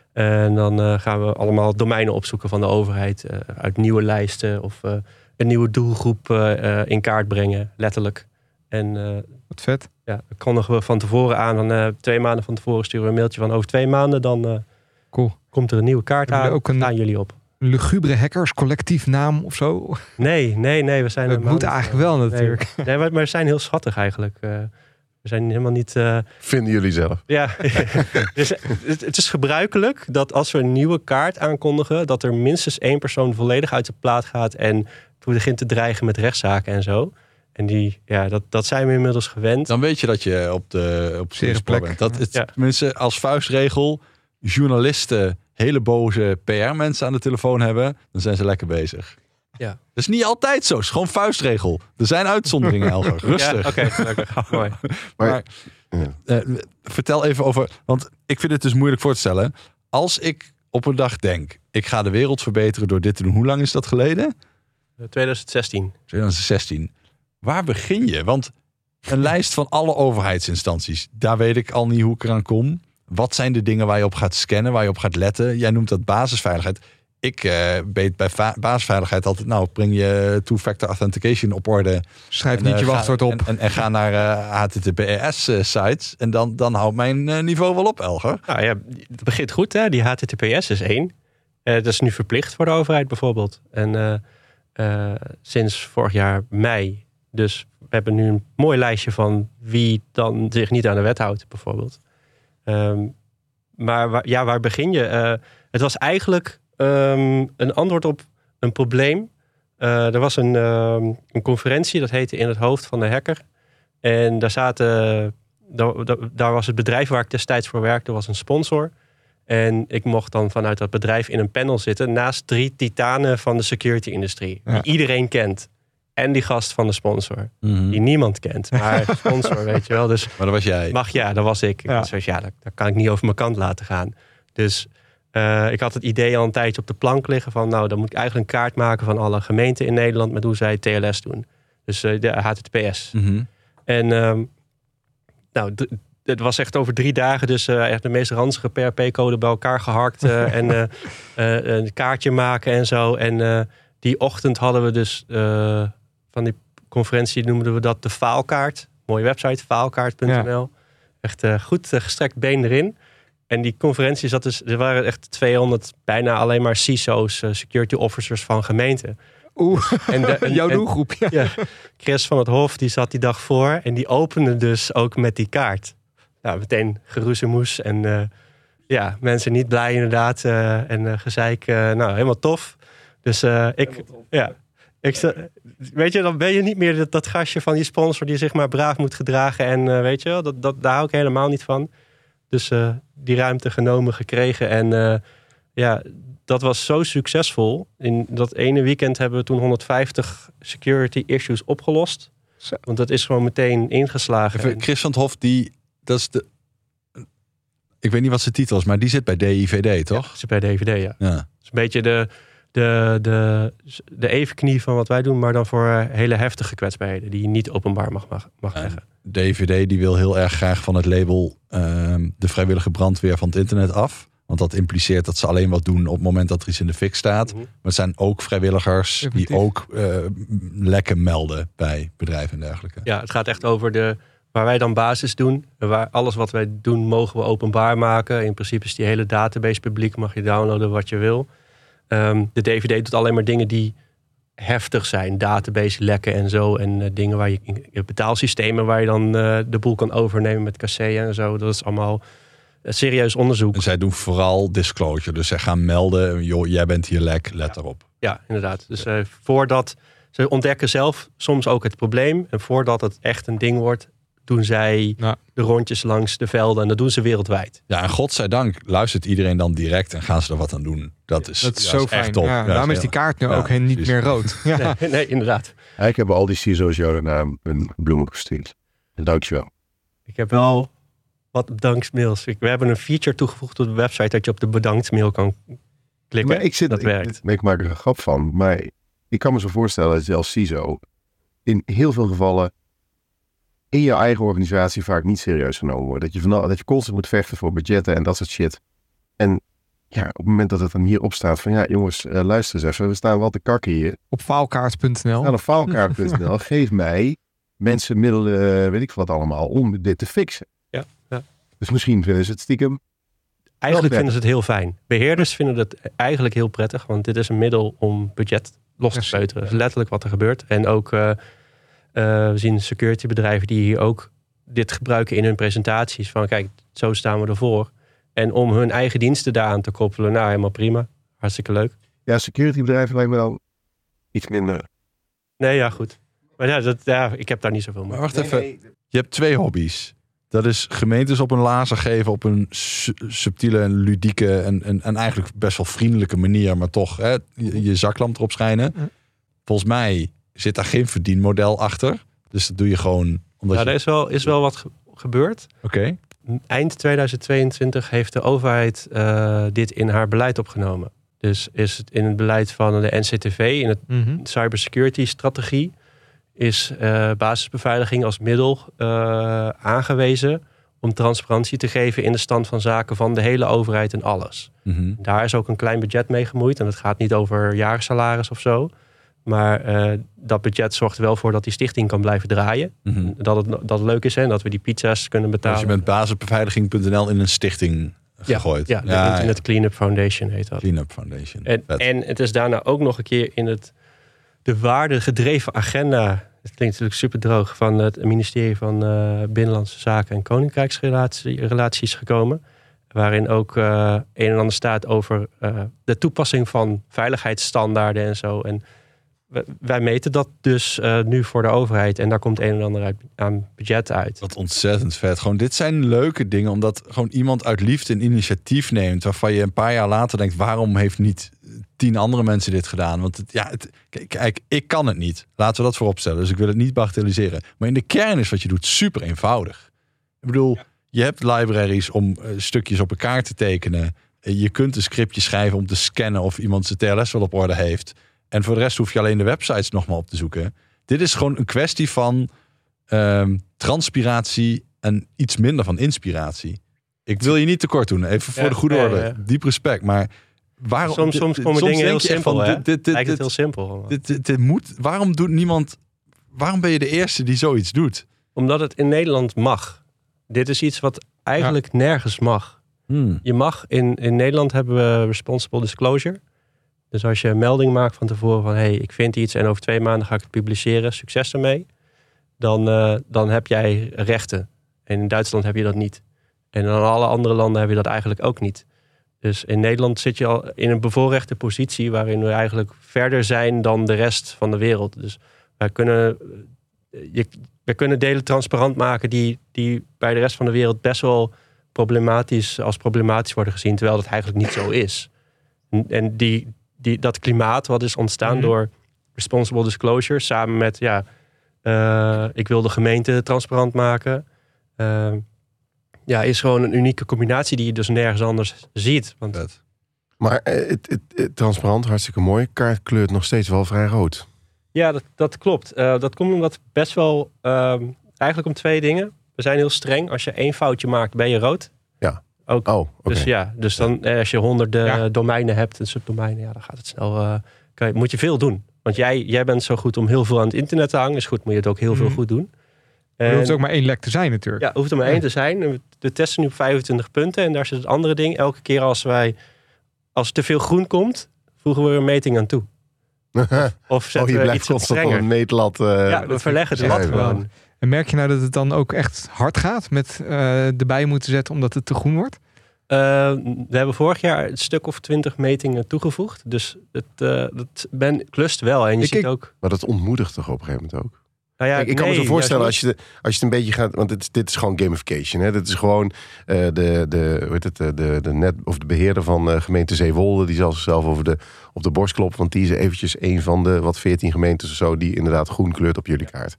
En dan uh, gaan we allemaal domeinen opzoeken van de overheid. Uh, uit nieuwe lijsten of uh, een nieuwe doelgroep uh, uh, in kaart brengen, letterlijk. En uh, wat vet. Ja, dan kondigen we van tevoren aan. Dan, uh, twee maanden van tevoren sturen we een mailtje van over twee maanden. Dan uh, cool. komt er een nieuwe kaart aan. Ook een, staan jullie op. Een lugubere hackers collectief naam of zo? Nee, nee, nee. We zijn dat moet eigenlijk wel natuurlijk. Nee, nee, maar we zijn heel schattig eigenlijk. Uh, We zijn helemaal niet... Uh... Vinden jullie zelf? Ja, dus het, het is gebruikelijk dat als we een nieuwe kaart aankondigen, dat er minstens één persoon volledig uit de plaat gaat en begint te dreigen met rechtszaken en zo. En die, ja, dat, dat zijn we inmiddels gewend. Dan weet je dat je op de op de plek bent. Dat het, ja. Tenminste, als vuistregel, journalisten hele boze P R-mensen aan de telefoon hebben, dan zijn ze lekker bezig. Ja. Dat is niet altijd zo. Het is gewoon vuistregel. Er zijn uitzonderingen, Elger. Rustig. Ja, oké, gelukkig. Mooi. Maar uh, vertel even over... Want ik vind het dus moeilijk voor te stellen. Als ik op een dag denk, ik ga de wereld verbeteren door dit te doen. Hoe lang is dat geleden? twintig zestien. twintig zestien. Waar begin je? Want een lijst van alle overheidsinstanties. Daar weet ik al niet hoe ik eraan kom. Wat zijn de dingen waar je op gaat scannen, waar je op gaat letten? Jij noemt dat basisveiligheid. Ik uh, weet bij va- basisveiligheid altijd, nou, breng je two-factor authentication op orde. Schrijf en, niet uh, je wachtwoord op. En, en, en ga naar uh, H T T P S sites. En dan, dan houdt mijn uh, niveau wel op, Elger. Nou ja, het begint goed, hè. Die H T T P S is één. Uh, dat is nu verplicht voor de overheid bijvoorbeeld. En uh, uh, sinds vorig jaar mei. Dus we hebben nu een mooi lijstje van wie dan zich niet aan de wet houdt, bijvoorbeeld. Um, maar waar, ja, waar begin je? Uh, het was eigenlijk... Um, een antwoord op een probleem. Uh, er was een, um, een conferentie, dat heette In het hoofd van de hacker. En daar zaten, daar, daar was het bedrijf waar ik destijds voor werkte, was een sponsor. En ik mocht dan vanuit dat bedrijf in een panel zitten naast drie titanen van de security-industrie. Ja. Die iedereen kent. En die gast van de sponsor. Mm-hmm. Die niemand kent. Maar sponsor, weet je wel. Dus maar dat was jij. Mag, ja, dat was ik. Ja. Dus ja, dat, dat kan ik niet over mijn kant laten gaan. Dus... Uh, ik had het idee al een tijdje op de plank liggen van... nou, dan moet ik eigenlijk een kaart maken van alle gemeenten in Nederland... met hoe zij T L S doen. Dus uh, de H T T P S. Mm-hmm. En um, nou, d- het was echt over drie dagen... dus uh, echt de meest ranzige P H P-code bij elkaar geharkt... Uh, en uh, uh, een kaartje maken en zo. En uh, die ochtend hadden we dus... Uh, van die conferentie noemden we dat de faalkaart. Mooie website, faalkaart punt n l. Ja. Echt uh, goed uh, gestrekt been erin... En die conferentie zat dus, er waren echt tweehonderd, bijna alleen maar C I S O's, uh, security officers van gemeenten. Oeh, en de, en, jouw doelgroep. Ja. ja. Chris van het Hof, die zat die dag voor en die opende dus ook met die kaart. Nou, meteen geroezemoes en uh, ja, mensen niet blij inderdaad. Uh, en uh, gezeik, uh, nou, helemaal tof. Dus uh, ik, ja, ik, weet je, dan ben je niet meer dat, dat gastje van die sponsor die zich maar braaf moet gedragen. En uh, weet je wel, dat, dat, daar hou ik helemaal niet van. Dus uh, die ruimte genomen, gekregen. En uh, ja, dat was zo succesvol. In dat ene weekend hebben we toen honderdvijftig security issues opgelost. Zo. Want dat is gewoon meteen ingeslagen. Even, Chris van het Hof, die, dat is de... Ik weet niet wat zijn titel is, maar die zit bij D I V D, toch? Ja, zit bij D I V D, ja. ja. Dat is een beetje de, de, de, de evenknie van wat wij doen... maar dan voor hele heftige kwetsbaarheden... die je niet openbaar mag, mag, mag leggen. D I V D die wil heel erg graag van het label uh, de vrijwillige brandweer van het internet af. Want dat impliceert dat ze alleen wat doen op het moment dat er iets in de fik staat. Mm-hmm. Maar het zijn ook vrijwilligers Effectief. die ook uh, lekken melden bij bedrijven en dergelijke. Ja, het gaat echt over de waar wij dan basis doen. Waar alles wat wij doen mogen we openbaar maken. In principe is die hele database publiek. Mag je downloaden wat je wil. Um, de D I V D doet alleen maar dingen die heftig zijn. Database lekken en zo. En uh, dingen waar je, je betaalsystemen waar je dan uh, de boel kan overnemen met kasseien en zo. Dat is allemaal uh, serieus onderzoek. En zij doen vooral disclosure. Dus zij gaan melden, joh, jij bent hier lek, let ja. erop. Ja, inderdaad. Dus uh, voordat ze ontdekken zelf soms ook het probleem. En voordat het echt een ding wordt, doen zij Ja. de rondjes langs de velden. En dat doen ze wereldwijd. Ja, en godzijdank luistert iedereen dan direct en gaan ze er wat aan doen. Dat is, Dat is ja, zo is fijn. echt top. Ja, Ja, daarom is heel- die kaart nu ja, ook niet precies. meer rood. Ja. Nee, nee, inderdaad. Eigenlijk hebben al die C I S O's jou daarna een bloemen gestuurd. En dankjewel. Ik heb wel wat bedankmails. Ik- We hebben een feature toegevoegd op de website dat je op de bedankmail kan klikken. Maar ik zit, dat ik, werkt. Ik maak er een grap van, maar ik kan me zo voorstellen dat je als C I S O in heel veel gevallen in je eigen organisatie vaak niet serieus genomen wordt. Dat je, van, dat je constant moet vechten voor budgetten en dat soort shit. En ja, op het moment dat het dan hierop staat van ja jongens, uh, luister eens even, we staan wel te kakken hier. Op faalkaart punt n l. Ga naar faalkaart punt n l, geef mij mensen middelen, weet ik wat allemaal, om dit te fixen. Ja, ja. Dus misschien vinden ze het stiekem. Eigenlijk Wel vinden ze het heel fijn. Beheerders vinden het eigenlijk heel prettig. Want dit is een middel om budget los te Precies. peuteren. Dat is letterlijk wat er gebeurt. En ook uh, uh, we zien securitybedrijven die hier ook dit gebruiken in hun presentaties. Van kijk, zo staan we ervoor. En om hun eigen diensten daaraan te koppelen. Nou, helemaal prima. Hartstikke leuk. Ja, securitybedrijven lijkt me dan iets minder. Nee, ja, goed. Maar ja, dat, ja ik heb daar niet zoveel mee. Maar wacht even, je hebt twee hobby's. Dat is gemeentes op een lazer geven op een su- subtiele en ludieke en, en, en eigenlijk best wel vriendelijke manier, maar toch hè, je, je zaklamp erop schijnen. Ja. Volgens mij zit daar geen verdienmodel achter. Dus dat doe je gewoon omdat Ja, je... er is wel, is wel wat ge- gebeurd. Oké. Eind tweeduizend tweeëntwintig heeft de overheid uh, dit in haar beleid opgenomen. Dus is het in het beleid van de N C T V, in het Mhm. cybersecurity strategie, is uh, basisbeveiliging als middel uh, aangewezen om transparantie te geven in de stand van zaken van de hele overheid en alles. Mhm. Daar is ook een klein budget mee gemoeid en het gaat niet over jaarsalaris of zo. Maar uh, dat budget zorgt er wel voor dat die stichting kan blijven draaien. Mhm. Dat het, dat het leuk is en dat we die pizza's kunnen betalen. Dus je bent basisbeveiliging punt n l in een stichting gegooid. Ja, de Internet Cleanup Foundation heet dat. Cleanup Foundation. En, Vet. en het is daarna ook nog een keer in het de waardegedreven agenda. Het klinkt natuurlijk super droog van het ministerie van uh, Binnenlandse Zaken en Koninkrijksrelaties gekomen. Waarin ook uh, een en ander staat over uh, de toepassing van veiligheidsstandaarden en zo. En wij meten dat dus uh, nu voor de overheid. En daar komt een en ander uit, aan budget uit. Wat ontzettend vet. Gewoon, dit zijn leuke dingen, omdat gewoon iemand uit liefde een initiatief neemt waarvan je een paar jaar later denkt, waarom heeft niet tien andere mensen dit gedaan? Want het, ja, het, kijk, ik kan het niet. Laten we dat voorop stellen. Dus ik wil het niet bagatelliseren. Maar in de kern is wat je doet super eenvoudig. Ik bedoel, ja. Je hebt libraries om uh, stukjes op elkaar te tekenen. Je kunt een scriptje schrijven om te scannen of iemand zijn T L S wel op orde heeft. En voor de rest hoef je alleen de websites nog maar op te zoeken. Dit is gewoon een kwestie van um, transpiratie en iets minder van inspiratie. Ik wil je niet tekort doen, even voor ja, de goede ja, orde. ja. Diep respect, maar waarom... Soms, soms komen soms dingen heel denk je simpel, van, hè? Dit, dit, dit, Lijkt het dit, heel simpel. dit, dit, dit moet, waarom doet niemand... Waarom ben je de eerste die zoiets doet? Omdat het in Nederland mag. Dit is iets wat eigenlijk ja. nergens mag. Hmm. Je mag, in, in Nederland hebben we responsible disclosure. Dus als je een melding maakt van tevoren van, hey, ik vind iets en over twee maanden ga ik het publiceren, succes ermee. Dan, uh, dan heb jij rechten. En in Duitsland heb je dat niet. En in alle andere landen heb je dat eigenlijk ook niet. Dus in Nederland zit je al in een bevoorrechte positie waarin we eigenlijk verder zijn dan de rest van de wereld. Dus wij kunnen, je, wij kunnen delen transparant maken die, die bij de rest van de wereld best wel problematisch als problematisch worden gezien, terwijl dat eigenlijk niet zo is. En, en die, die, dat klimaat wat is ontstaan mm-hmm. door responsible disclosure, samen met, ja, uh, ik wil de gemeente transparant maken. Uh, ja, is gewoon een unieke combinatie die je dus nergens anders ziet. Want... Het. Maar het, het, het, transparant, hartstikke mooi. Kaart kleurt nog steeds wel vrij rood. Ja, dat, dat klopt. Uh, dat komt omdat best wel, uh, eigenlijk om twee dingen. We zijn heel streng. Als je één foutje maakt, ben je rood. Ja. Ook. Oh, okay. Dus ja, dus dan eh, als je honderden ja. domeinen hebt en subdomeinen, ja, dan gaat het snel. Uh, kan je, moet je veel doen. Want jij, jij bent zo goed om heel veel aan het internet te hangen. Is goed, moet je het ook heel mm. veel goed doen. En, er hoeft ook maar één lek te zijn natuurlijk. Ja, hoeft er maar ja. één te zijn. We testen nu op vijfentwintig punten en daar zit het andere ding. Elke keer als wij, als er te veel groen komt, voegen we er een meting aan toe. Of Oh, zetten je we blijft iets wat constant op strenger. een meetlat. Uh, Ja, we verleggen de lat Ja, gewoon. En merk je nou dat het dan ook echt hard gaat met uh, erbij moeten zetten omdat het te groen wordt? Uh, we hebben vorig jaar een stuk of twintig metingen toegevoegd. Dus het, uh, dat ben, klust wel. En je Ik- ziet ik- ook... Maar dat ontmoedigt toch op een gegeven moment ook? Nou ja, Kijk, ik kan nee, me zo voorstellen als juist je, de, als je het een beetje gaat... Want dit, dit is gewoon gamification. Hè? Dit is gewoon uh, de, de, hoe heet het, de, de, de, net, of de beheerder van uh, gemeente Zeewolde. Die zal zichzelf over de, op de borst kloppen. Want die is eventjes een van de wat veertien gemeentes of zo... die inderdaad groen kleurt op jullie kaart.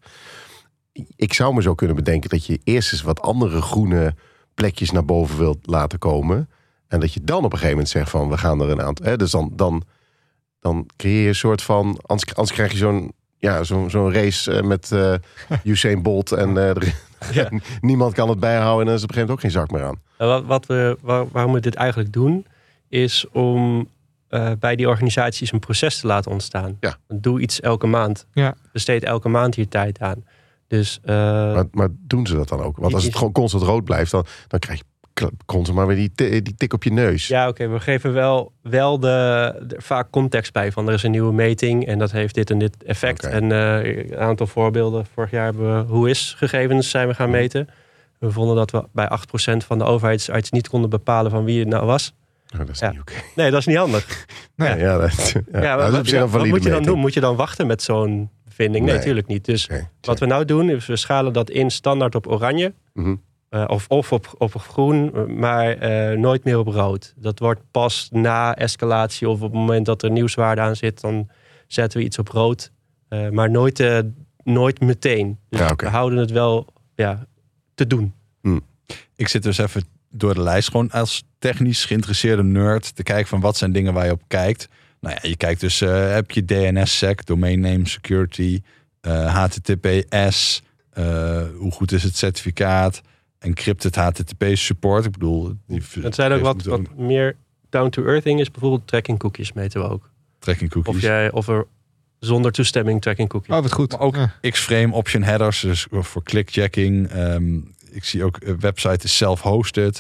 Ik zou me zo kunnen bedenken dat je eerst eens wat andere groene plekjes naar boven wilt laten komen. En dat je dan op een gegeven moment zegt van we gaan er een aantal... Hè? Dus dan, dan, dan creëer je een soort van... Anders, anders krijg je zo'n... Ja, zo'n zo'n race uh, met uh, Usain Bolt en uh, er, Ja. niemand kan het bijhouden en dan is er op een gegeven moment ook geen zak meer aan. Uh, wat, wat we, waar, waarom we dit eigenlijk doen, is om uh, bij die organisaties een proces te laten ontstaan. Ja. Doe iets elke maand. Ja. Besteed elke maand hier tijd aan. Dus, uh, Maar, maar doen ze dat dan ook? Want als het gewoon constant rood blijft, dan, dan krijg je constant maar weer die, t- die tik op je neus. ja, oké, okay, we geven wel, wel de, de, vaak context bij van er is een nieuwe meting en dat heeft dit en dit effect. Okay. En uh, een aantal voorbeelden. Vorig jaar hebben we hoe is gegevens zijn we gaan meten. We vonden dat we bij acht procent van de overheidssites niet konden bepalen van wie het nou was. Oh, dat is Ja. niet oké. Okay. Nee, dat is niet handig. Nee, ja, ja, dat, ja, Ja, dat is wat, op zich een wat valide moet je dan meting. doen? Moet je dan wachten met zo'n bevinding? Nee, Nee. natuurlijk niet. Dus Okay, wat we nou doen, is we schalen dat in standaard op oranje. Mm-hmm. Uh, of of op, op groen, maar uh, nooit meer op rood. Dat wordt pas na escalatie of op het moment dat er nieuwswaarde aan zit, dan zetten we iets op rood. Uh, maar nooit, uh, nooit meteen. Dus Ja, okay. we houden het wel ja, te doen. Ik zit dus even door de lijst gewoon als technisch geïnteresseerde nerd te kijken van wat zijn dingen waar je op kijkt. Nou ja, je kijkt dus, uh, heb je D N S sec, Domain Name Security, uh, H T T P S, uh, hoe goed is het certificaat, encrypted H T T P support. Ik bedoel, die Het zijn ook wat, wat wat meer down-to-earth dingen. Is bijvoorbeeld tracking cookies meten we ook. tracking cookies. Of, jij, of er zonder toestemming tracking cookies. Oh, wat goed. Maar ook Ja. X-frame option headers, dus voor clickjacking. Um, ik zie ook, een website is self-hosted.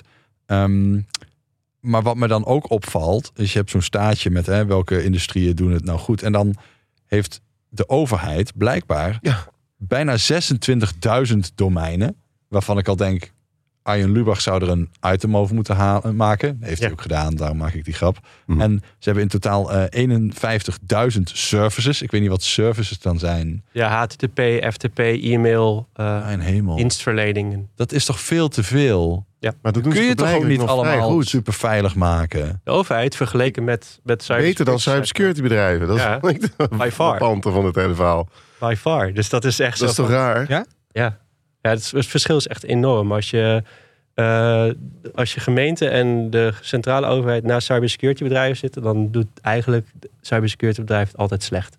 Um, maar wat me dan ook opvalt, is je hebt zo'n staatje met hè, welke industrieën doen het nou goed. En dan heeft de overheid blijkbaar Ja. bijna zesentwintigduizend domeinen, waarvan ik al denk, Arjen Lubach zou er een item over moeten halen, maken. Heeft hij Ja. ook gedaan, daarom maak ik die grap. Hm. En ze hebben in totaal uh, eenenvijftigduizend services. Ik weet niet wat services dan zijn. Ja, H T T P, F T P, e-mail, uh, Mijn hemel. dienstverlening. Dat is toch veel te veel? Maar dat doen Kun ze je toch ook blijkbaar niet nog vrij allemaal goed. super veilig maken? De overheid vergeleken met, met cybersecurity. Beter dan cybersecurity bedrijven. Dat Ja, is by far. de panter van het hele verhaal. By far. Dus dat is echt Dat is zo toch van- raar? Ja? Ja, ja het, is- het verschil is echt enorm. Als je, uh, als je gemeente en de centrale overheid naast cybersecurity bedrijven zitten, dan doet eigenlijk het cybersecurity bedrijf het altijd slecht.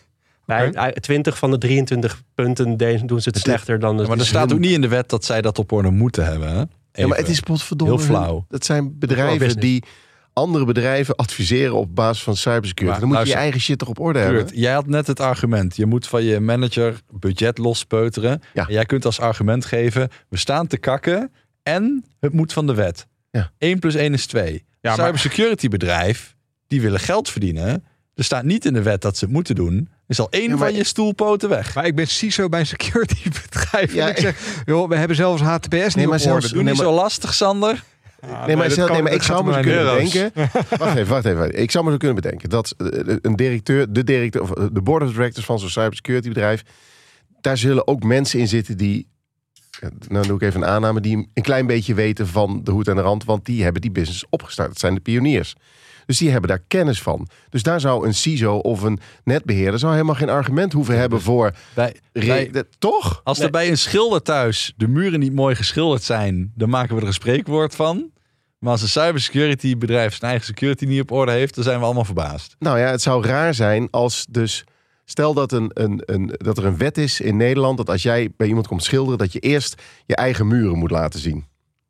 Bij Oké. twintig van de drieëntwintig punten de- doen ze het slechter dan de. Ja, maar er staat ook niet in de wet dat zij dat op orde moeten hebben. Hè? Ja, maar het Even. is potverdomme. Heel flauw. Dat zijn Gewoon bedrijven business. die andere bedrijven adviseren op basis van cybersecurity. Maar Dan moet je je luister. eigen shit toch op orde hebben. Kurt, jij had net het argument. Je moet van je manager budget lospeuteren. Ja. En jij kunt als argument geven, we staan te kakken en het moet van de wet. Ja. één plus één is twee. Ja, maar- Cybersecurity bedrijf, die willen geld verdienen. Er staat niet in de wet dat ze het moeten doen. Is al één Ja, maar- van je stoelpoten weg. Maar ik ben C I S O bij een security bedrijf. Ja, en ik zeg, joh, we hebben zelfs H T T P S niet maar op zelfs- orde. Doe nee, niet maar- zo lastig, Sander. Nee, maar, dat zelf- kan- nee, maar dat ik gaat zou me om zo mijn kunnen euro's. bedenken. Wacht even, wacht even. Ik zou me zo kunnen bedenken dat eh, een directeur, de directeur, of de board of directors van zo'n cybersecurity bedrijf, daar zullen ook mensen in zitten die, eh, nou doe ik even een aanname, die een klein beetje weten van de hoed en de rand, want die hebben die business opgestart. Dat zijn de pioniers. Dus die hebben daar kennis van. Dus daar zou een C I S O of een netbeheerder zou helemaal geen argument hoeven hebben voor. Bij, Re- bij- de- toch? als Nee. er bij een schilder thuis de muren niet mooi geschilderd zijn, dan maken we er een spreekwoord van. Maar als een cybersecurity bedrijf zijn eigen security niet op orde heeft, dan zijn we allemaal verbaasd. Nou ja, het zou raar zijn als dus. Stel dat, een, een, een, dat er een wet is in Nederland dat als jij bij iemand komt schilderen, dat je eerst je eigen muren moet laten zien.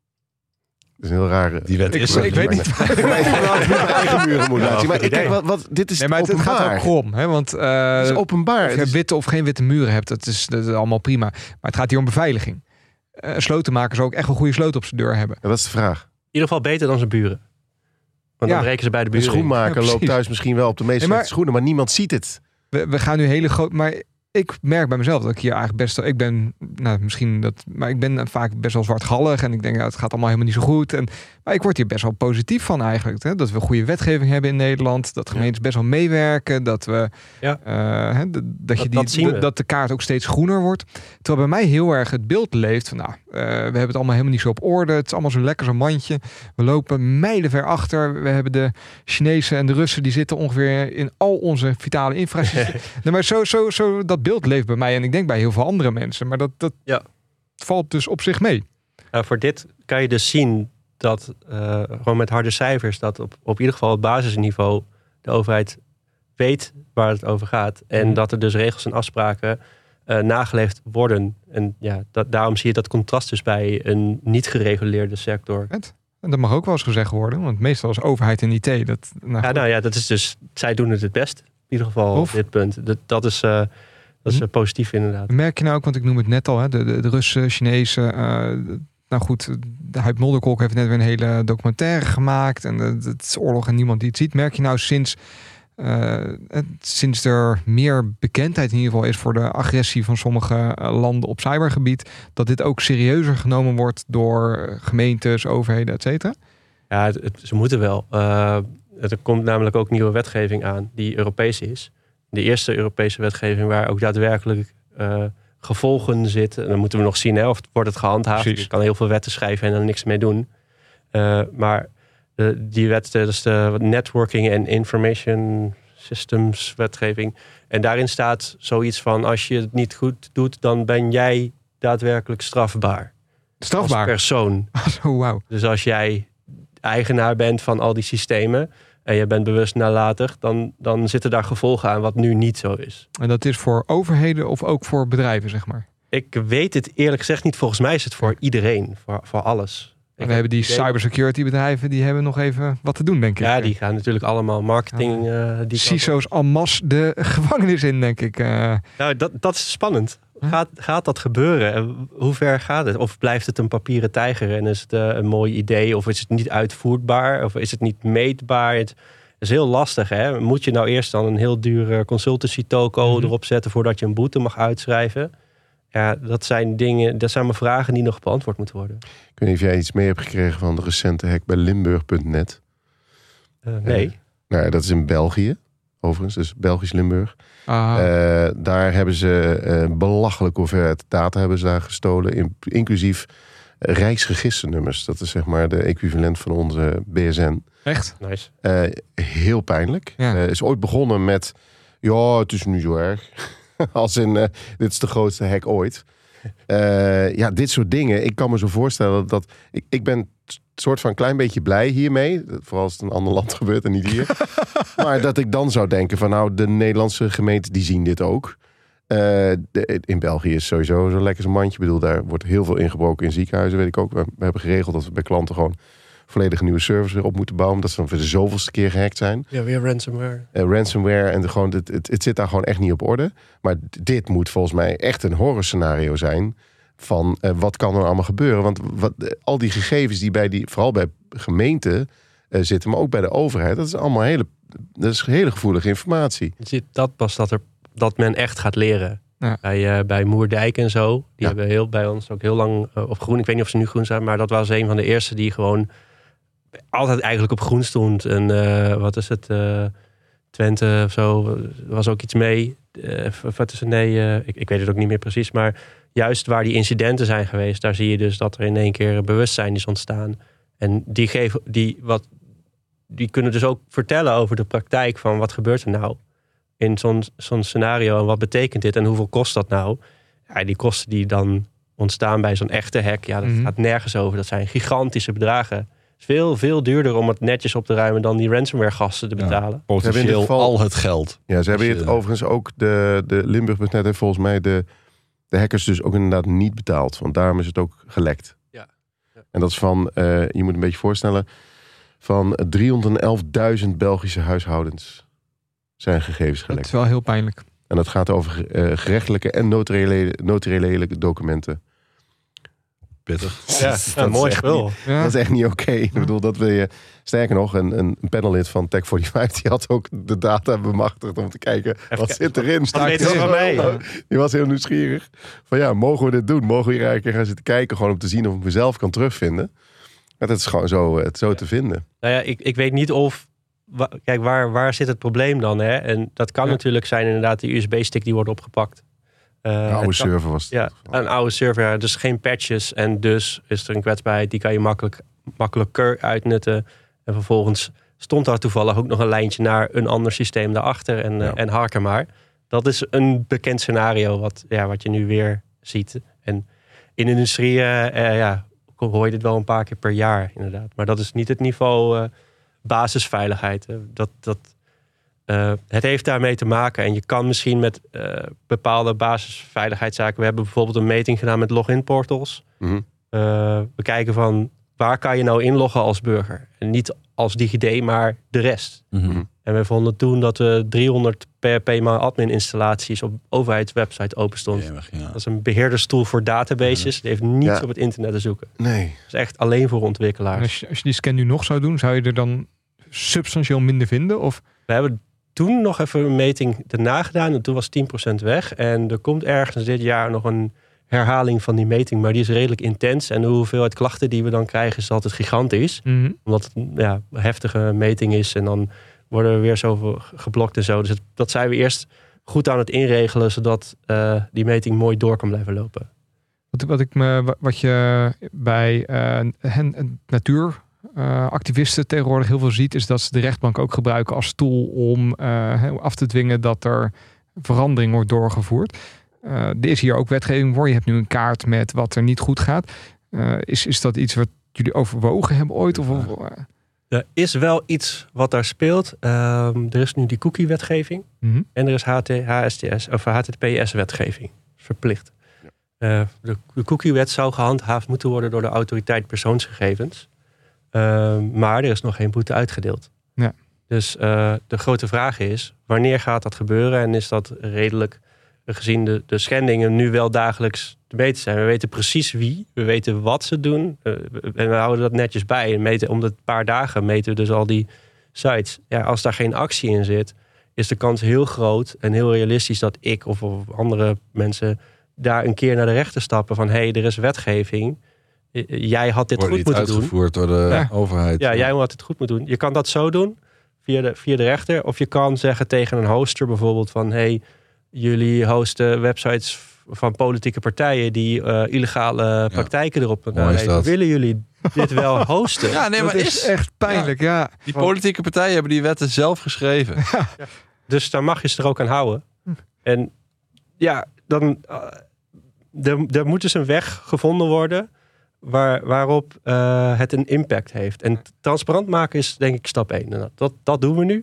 Dat is een heel rare. Die wet Ik, is ik, er weet niet. niet. Ik mijn eigen muren moet laten zien. Maar ik kijk, wat, wat, dit is Nee, maar het, het openbaar. gaat ook krom. Hè? Want uh, Het is openbaar. of Het je is- witte of geen witte muren hebt, dat is, dat is allemaal prima. Maar het gaat hier om beveiliging. Uh, een slotenmaker zou ook echt een goede sloot op zijn deur hebben. Ja, dat is de vraag. In ieder geval beter dan zijn buren. Want Ja. dan breken ze bij de Een buren. in. schoenmaker Ja, precies. loopt thuis misschien wel op de meest Nee, maar- slechte schoenen, maar niemand ziet het. we, we gaan nu hele groot... Maar ik merk bij mezelf dat ik hier eigenlijk best... Ik ben, nou misschien dat... Maar ik ben vaak best wel zwartgallig. En ik denk, ja, het gaat allemaal helemaal niet zo goed. En, maar ik word hier best wel positief van eigenlijk. Hè? Dat we goede wetgeving hebben in Nederland. Dat gemeentes best wel meewerken. Dat we... Ja. Uh, hè, dat, dat, je dat, die, dat, d- dat de kaart ook steeds groener wordt. Terwijl bij mij heel erg het beeld leeft van... Nou, uh, we hebben het allemaal helemaal niet zo op orde. Het is allemaal zo lekker zo'n mandje. We lopen mijlenver achter. We hebben de Chinezen en de Russen... die zitten ongeveer in al onze vitale infrastructuur. nee, maar zo, zo, zo, dat beeld leeft bij mij. En ik denk bij heel veel andere mensen. Maar dat, dat ja. valt dus op zich mee. Uh, voor dit kan je dus zien dat... Uh, gewoon met harde cijfers... dat op, op ieder geval het basisniveau... de overheid weet waar het over gaat. En dat er dus regels en afspraken uh, nageleefd worden. En ja, dat, daarom zie je dat contrast dus bij een niet gereguleerde sector. Het? En dat mag ook wel eens gezegd worden. Want meestal is overheid en I T... Dat, nou, ja, nou ja, dat is dus... Zij doen het het best. In ieder geval op dit punt. Dat, dat is, uh, dat is uh, positief inderdaad. Merk je nou ook, want ik noem het net al... Hè, de, de, de Russen, Chinezen... Uh, nou goed, de Huib Mulderkolk heeft net weer een hele documentaire gemaakt. En uh, het is oorlog en niemand die het ziet. Merk je nou sinds... Uh, sinds er meer bekendheid in ieder geval is voor de agressie van sommige uh, landen op cybergebied, dat dit ook serieuzer genomen wordt door gemeentes, overheden, et cetera? Ja, het, het, ze moeten wel. Uh, er komt namelijk ook nieuwe wetgeving aan die Europees is. De eerste Europese wetgeving waar ook daadwerkelijk uh, gevolgen zitten. En dan moeten we nog zien, hè, of wordt het gehandhaafd. Precies. Je kan heel veel wetten schrijven en er niks mee doen. Uh, maar Uh, die wet, dat is de Networking and Information Systems wetgeving. En daarin staat zoiets van... als je het niet goed doet, dan ben jij daadwerkelijk strafbaar. Strafbaar? Als persoon. Oh, wow. Dus als jij eigenaar bent van al die systemen... en je bent bewust nalatig... dan, dan zitten daar gevolgen aan wat nu niet zo is. En dat is voor overheden of ook voor bedrijven, zeg maar? Ik weet het eerlijk gezegd niet. Volgens mij is het voor iedereen. Voor, voor alles. En we hebben die cybersecurity bedrijven, die hebben nog even wat te doen, denk ik. Ja, die gaan natuurlijk allemaal marketing... Uh, die C I S O's en masse de gevangenis in, denk ik. Uh. Nou, dat, dat is spannend. Gaat, gaat dat gebeuren? En hoe ver gaat het? Of blijft het een papieren tijger en is het uh, een mooi idee? Of is het niet uitvoerbaar? Of is het niet meetbaar? Het is heel lastig, hè? Moet je nou eerst dan een heel dure consultancy toko mm-hmm. erop zetten... voordat je een boete mag uitschrijven? Ja, dat zijn dingen, dat zijn maar vragen die nog beantwoord moeten worden. Ik weet niet of jij iets mee hebt gekregen van de recente hack bij Limburg punt net. Uh, nee. Uh, nou ja, dat is in België, overigens, dus Belgisch Limburg. Ah. Uh, daar hebben ze een uh, belachelijke hoeveelheid data hebben ze daar gestolen, in, inclusief uh, Rijksregisternummers. Dat is zeg maar de equivalent van onze B S N. Echt? Nice. Uh, heel pijnlijk. Ja. Uh, is ooit begonnen met, ja, het is nu zo erg. Als in, uh, dit is de grootste hack ooit. Uh, ja, dit soort dingen. Ik kan me zo voorstellen dat... Ik, ik ben soort van een klein beetje blij hiermee. Vooral als het in een ander land gebeurt en niet hier. Maar dat ik dan zou denken van... nou, de Nederlandse gemeenten die zien dit ook. Uh, de, in België is sowieso zo'n lekker zo'n mandje. Ik bedoel, daar wordt heel veel ingebroken in ziekenhuizen, weet ik ook. We, we hebben geregeld dat we bij klanten gewoon... volledig nieuwe servers weer op moeten bouwen. Omdat ze dan voor de zoveelste keer gehackt zijn. Ja, weer ransomware. Uh, ransomware en de, gewoon, het, het, het zit daar gewoon echt niet op orde. Maar dit moet volgens mij echt een horrorscenario zijn... van uh, wat kan er allemaal gebeuren. Want wat, uh, al die gegevens die bij die, vooral bij gemeenten uh, zitten... maar ook bij de overheid, dat is allemaal hele, dat is hele gevoelige informatie. Je ziet dat pas dat, er, dat men echt gaat leren. Ja. Bij, uh, bij Moerdijk en zo. Die ja. hebben heel, bij ons ook heel lang uh, op groen. Ik weet niet of ze nu groen zijn, maar dat was een van de eerste die gewoon... altijd eigenlijk op groen stond. En uh, wat is het? Uh, Twente of zo. Was ook iets mee. Uh, wat is het? Nee, uh, ik, ik weet het ook niet meer precies. Maar juist waar die incidenten zijn geweest... daar zie je dus dat er in één keer bewustzijn is ontstaan. En die, geven, die, wat, die kunnen dus ook vertellen over de praktijk... van wat gebeurt er nou in zo'n, zo'n scenario... en wat betekent dit en hoeveel kost dat nou? Ja, die kosten die dan ontstaan bij zo'n echte hack... ja, dat mm-hmm. gaat nergens over. Dat zijn gigantische bedragen... Het is veel, veel duurder om het netjes op te ruimen... dan die ransomware gasten te betalen. Ja, potentieel geval, al het geld. Ja, ze hebben het overigens ook... de, de Limburg punt net heeft volgens mij de, de hackers dus ook inderdaad niet betaald. Want daarom is het ook gelekt. Ja. Ja. En dat is van, uh, je moet een beetje voorstellen... van driehonderdelfduizend Belgische huishoudens zijn gegevens gelekt. Dat is wel heel pijnlijk. En dat gaat over uh, gerechtelijke en notariële, notariële documenten. pittig. Ja, Dat een is mooi echt spul. niet- Ja. Dat is echt niet oké. Ik bedoel, dat wil je... Sterker nog, een, een panellid van Tech vijfenveertig... die had ook de data bemachtigd om te kijken... wat kijken, zit erin. wat weten ze van mij? Die was heel nieuwsgierig. Van ja, mogen we dit doen? Mogen we hier eigenlijk gaan zitten kijken... gewoon om te zien of ik mezelf kan terugvinden? Maar dat is gewoon zo, het zo te vinden. Nou ja, ik, ik weet niet of... wa- Kijk, waar, waar zit het probleem dan? Hè? En dat kan Ja. natuurlijk zijn inderdaad die U S B-stick die wordt opgepakt. Uh, Een oude het kan- server was het. Ja, een oude server. Ja, dus geen patches. En dus is er een kwetsbaarheid. Die kan je makkelijk, makkelijker uitnutten. En vervolgens stond daar toevallig ook nog een lijntje naar een ander systeem daarachter. En, eh, Ja. en harken maar. Dat is een bekend scenario wat, ja, wat je nu weer ziet. En in de industrie eh, eh, ja, hoor je dit wel een paar keer per jaar inderdaad. Maar dat is niet het niveau eh, basisveiligheid. Hè. Dat, dat, uh, het heeft daarmee te maken. En je kan misschien met uh, bepaalde basisveiligheidszaken... We hebben bijvoorbeeld een meting gedaan met login portals. Mhm. Uh, we kijken van waar kan je nou inloggen als burger? En niet als DigiD, maar de rest. Mm-hmm. En we vonden toen dat we driehonderd P H P maar admin installaties op overheidswebsite open stond. Jemig, ja. Dat is een beheerderstoel voor databases. Die heeft niets Ja. op het internet te zoeken. Nee. Dat is echt alleen voor En ontwikkelaars. als, je, als je die scan nu nog zou doen, zou je er dan substantieel minder vinden? Of We hebben toen nog even een meting erna gedaan. En toen was tien procent weg. En er komt ergens dit jaar nog een herhaling van die meting. Maar die is redelijk intens. En de hoeveelheid klachten die we dan krijgen is altijd gigantisch. mm-hmm. Omdat het ja, een heftige meting is. En dan worden we weer zoveel geblokt en zo. Dus het, dat zijn we eerst goed aan het inregelen. Zodat uh, die meting mooi door kan blijven lopen. Wat, wat, ik me, wat je bij uh, hen, natuuractivisten uh, tegenwoordig heel veel ziet... is dat ze de rechtbank ook gebruiken als tool om uh, af te dwingen... dat er verandering wordt doorgevoerd. Uh, er is hier ook wetgeving voor. Je hebt nu een kaart met wat er niet goed gaat. Uh, is, is dat iets wat jullie overwogen hebben ooit? Of, of, uh... Er is wel iets wat daar speelt. Um, er is nu die cookie-wetgeving. Mm-hmm. En er is H S T S of H T T P S-wetgeving. Verplicht. Uh, de, de cookie-wet zou gehandhaafd moeten worden door de autoriteit persoonsgegevens. Uh, maar er is nog geen boete uitgedeeld. Ja. Dus uh, de grote vraag is, wanneer gaat dat gebeuren? En is dat redelijk, gezien de, de schendingen nu wel dagelijks te meten zijn? We weten precies wie, we weten wat ze doen. Uh, en we houden dat netjes bij. En meten, om de paar dagen meten we dus al die sites. Ja, als daar geen actie in zit, is de kans heel groot en heel realistisch dat ik of, of andere mensen daar een keer naar de rechter stappen van hé, hey, er is wetgeving. Jij had dit Wordt goed niet moeten doen. uitgevoerd door de Ja. overheid. Ja, jij had het goed moeten doen. Je kan dat zo doen, via de, via de rechter. Of je kan zeggen tegen een hoster bijvoorbeeld van hé, hey, jullie hosten websites van politieke partijen die uh, illegale praktijken erop Mooi nou, is dat. willen jullie dit wel hosten? Ja, nee, maar dat is is echt pijnlijk, ja. Die politieke partijen hebben die wetten zelf geschreven. Dus daar mag je ze er ook aan houden. En ja, dan uh, er, er moet dus een weg gevonden worden waar, waarop uh, het een impact heeft. En transparant maken is denk ik stap één. Dat, dat doen we nu.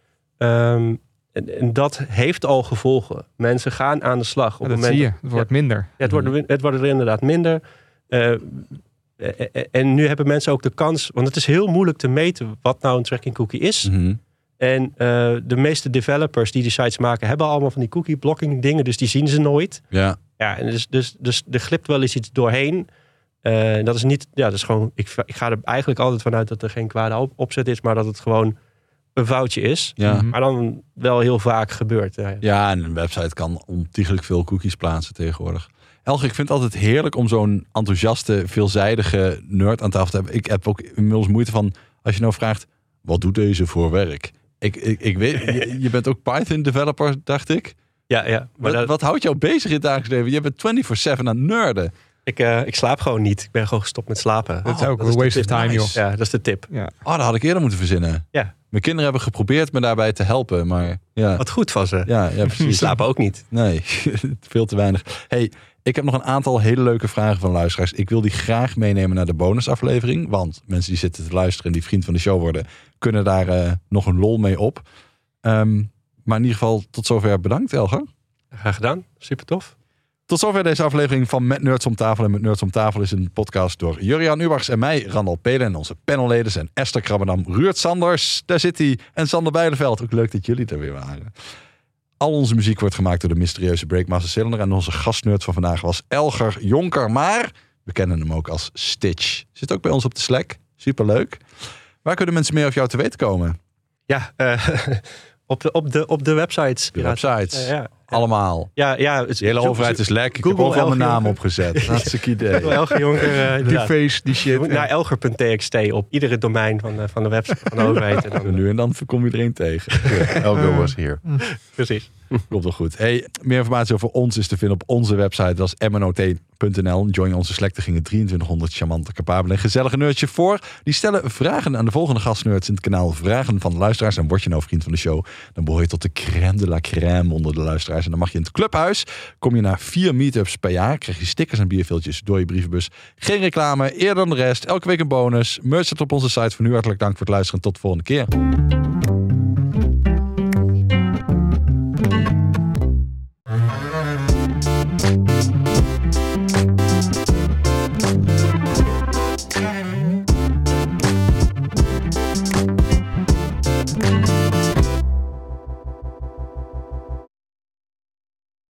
Um, en, en dat heeft al gevolgen. Mensen gaan aan de slag. Op Ja, het dat moment, zie je. Het wordt ja, minder. Ja, het, wordt, het wordt er inderdaad minder. Uh, en nu hebben mensen ook de kans, want het is heel moeilijk te meten wat nou een tracking cookie is. Mm-hmm. En uh, de meeste developers die die sites maken, hebben allemaal van die cookie blocking dingen, dus die zien ze nooit. Ja. Ja, en dus, dus, dus er glipt wel eens iets doorheen. Uh, dat is niet, ja, dat is gewoon, ik, ik ga er eigenlijk altijd vanuit dat er geen kwade op, opzet is, maar dat het gewoon een foutje is. Ja. Mhm. Maar dan wel heel vaak gebeurt. Ja. Ja, en een website kan ontiegelijk veel cookies plaatsen tegenwoordig. Elge, ik vind het altijd heerlijk om zo'n enthousiaste, veelzijdige nerd aan tafel te hebben. Ik heb ook inmiddels moeite van, als je nou vraagt, wat doet deze voor werk? Ik, ik, ik weet, je, je bent ook Python developer, dacht ik. Ja, ja. Maar Wat, dat, wat houdt jou bezig in het dagelijks leven? Je bent vijfentwintig zeven aan nerden. ik, uh, ik slaap gewoon niet. Ik ben gewoon gestopt met slapen. Dat is ook dat een is de waste of tip. time, Nice. joh. Ja, dat is de tip. Ja. Oh, dat had ik eerder moeten verzinnen. Ja. Mijn kinderen hebben geprobeerd me daarbij te helpen, maar ja. Wat goed van ze. Ja, ja, Die precies. slapen ook niet. Nee, veel te weinig. Hey, ik heb nog een aantal hele leuke vragen van luisteraars. Ik wil die graag meenemen naar de bonusaflevering. Want mensen die zitten te luisteren en die vriend van de show worden, kunnen daar uh, nog een lol mee op. Um, maar in ieder geval tot zover bedankt, Elger. Graag gedaan. Super tof. Tot zover deze aflevering van Met Nerds om tafel. En Met Nerds om tafel is een podcast door Juriaan Ubachs en mij, Randal Pelen. En onze panelleden zijn Esther Krabbendam, Ruurt Sanders, daar zit hij, en Sander Bijleveld. Ook leuk dat jullie er weer waren. Al onze muziek wordt gemaakt door de mysterieuze Breakmaster Cylinder. En onze gastnerd van vandaag was Elger Jonker. Maar We kennen hem ook als Stitch. Zit ook bij ons op de Slack. Superleuk. Waar kunnen mensen meer over jou te weten komen? Ja, uh, op, de, op, de, op de websites. De websites. Uh, ja. Allemaal. Ja, ja, het, de hele zo, overheid is lek. Ik Google heb overal mijn naam Elger. opgezet. Hartstikke idee. Elger Jonker. Uh, Die face, die shit. Naar elger punt t x t op iedere domein van de, van de website van de overheid. En dan, Nu en dan kom je er een tegen. Elgo was hier. Precies. Komt wel goed. Hey, meer informatie over ons is te vinden op onze website. Dat is m n o t punt n l. Join onze Slack. Er gingen drieëntwintighonderd charmante, capabele en gezellige nerdjes voor. Die stellen vragen aan de volgende gastnerds in het kanaal. Vragen van de luisteraars. En word je nou vriend van de show, dan behoor je tot de crème de la crème onder de luisteraars. En dan mag je in het clubhuis. Kom je naar vier meetups per jaar. Krijg je stickers en bierviltjes door je brievenbus. Geen reclame, eerder dan de rest. Elke week een bonus. Merch staat op onze site. Voor nu hartelijk dank voor het luisteren. Tot de volgende keer.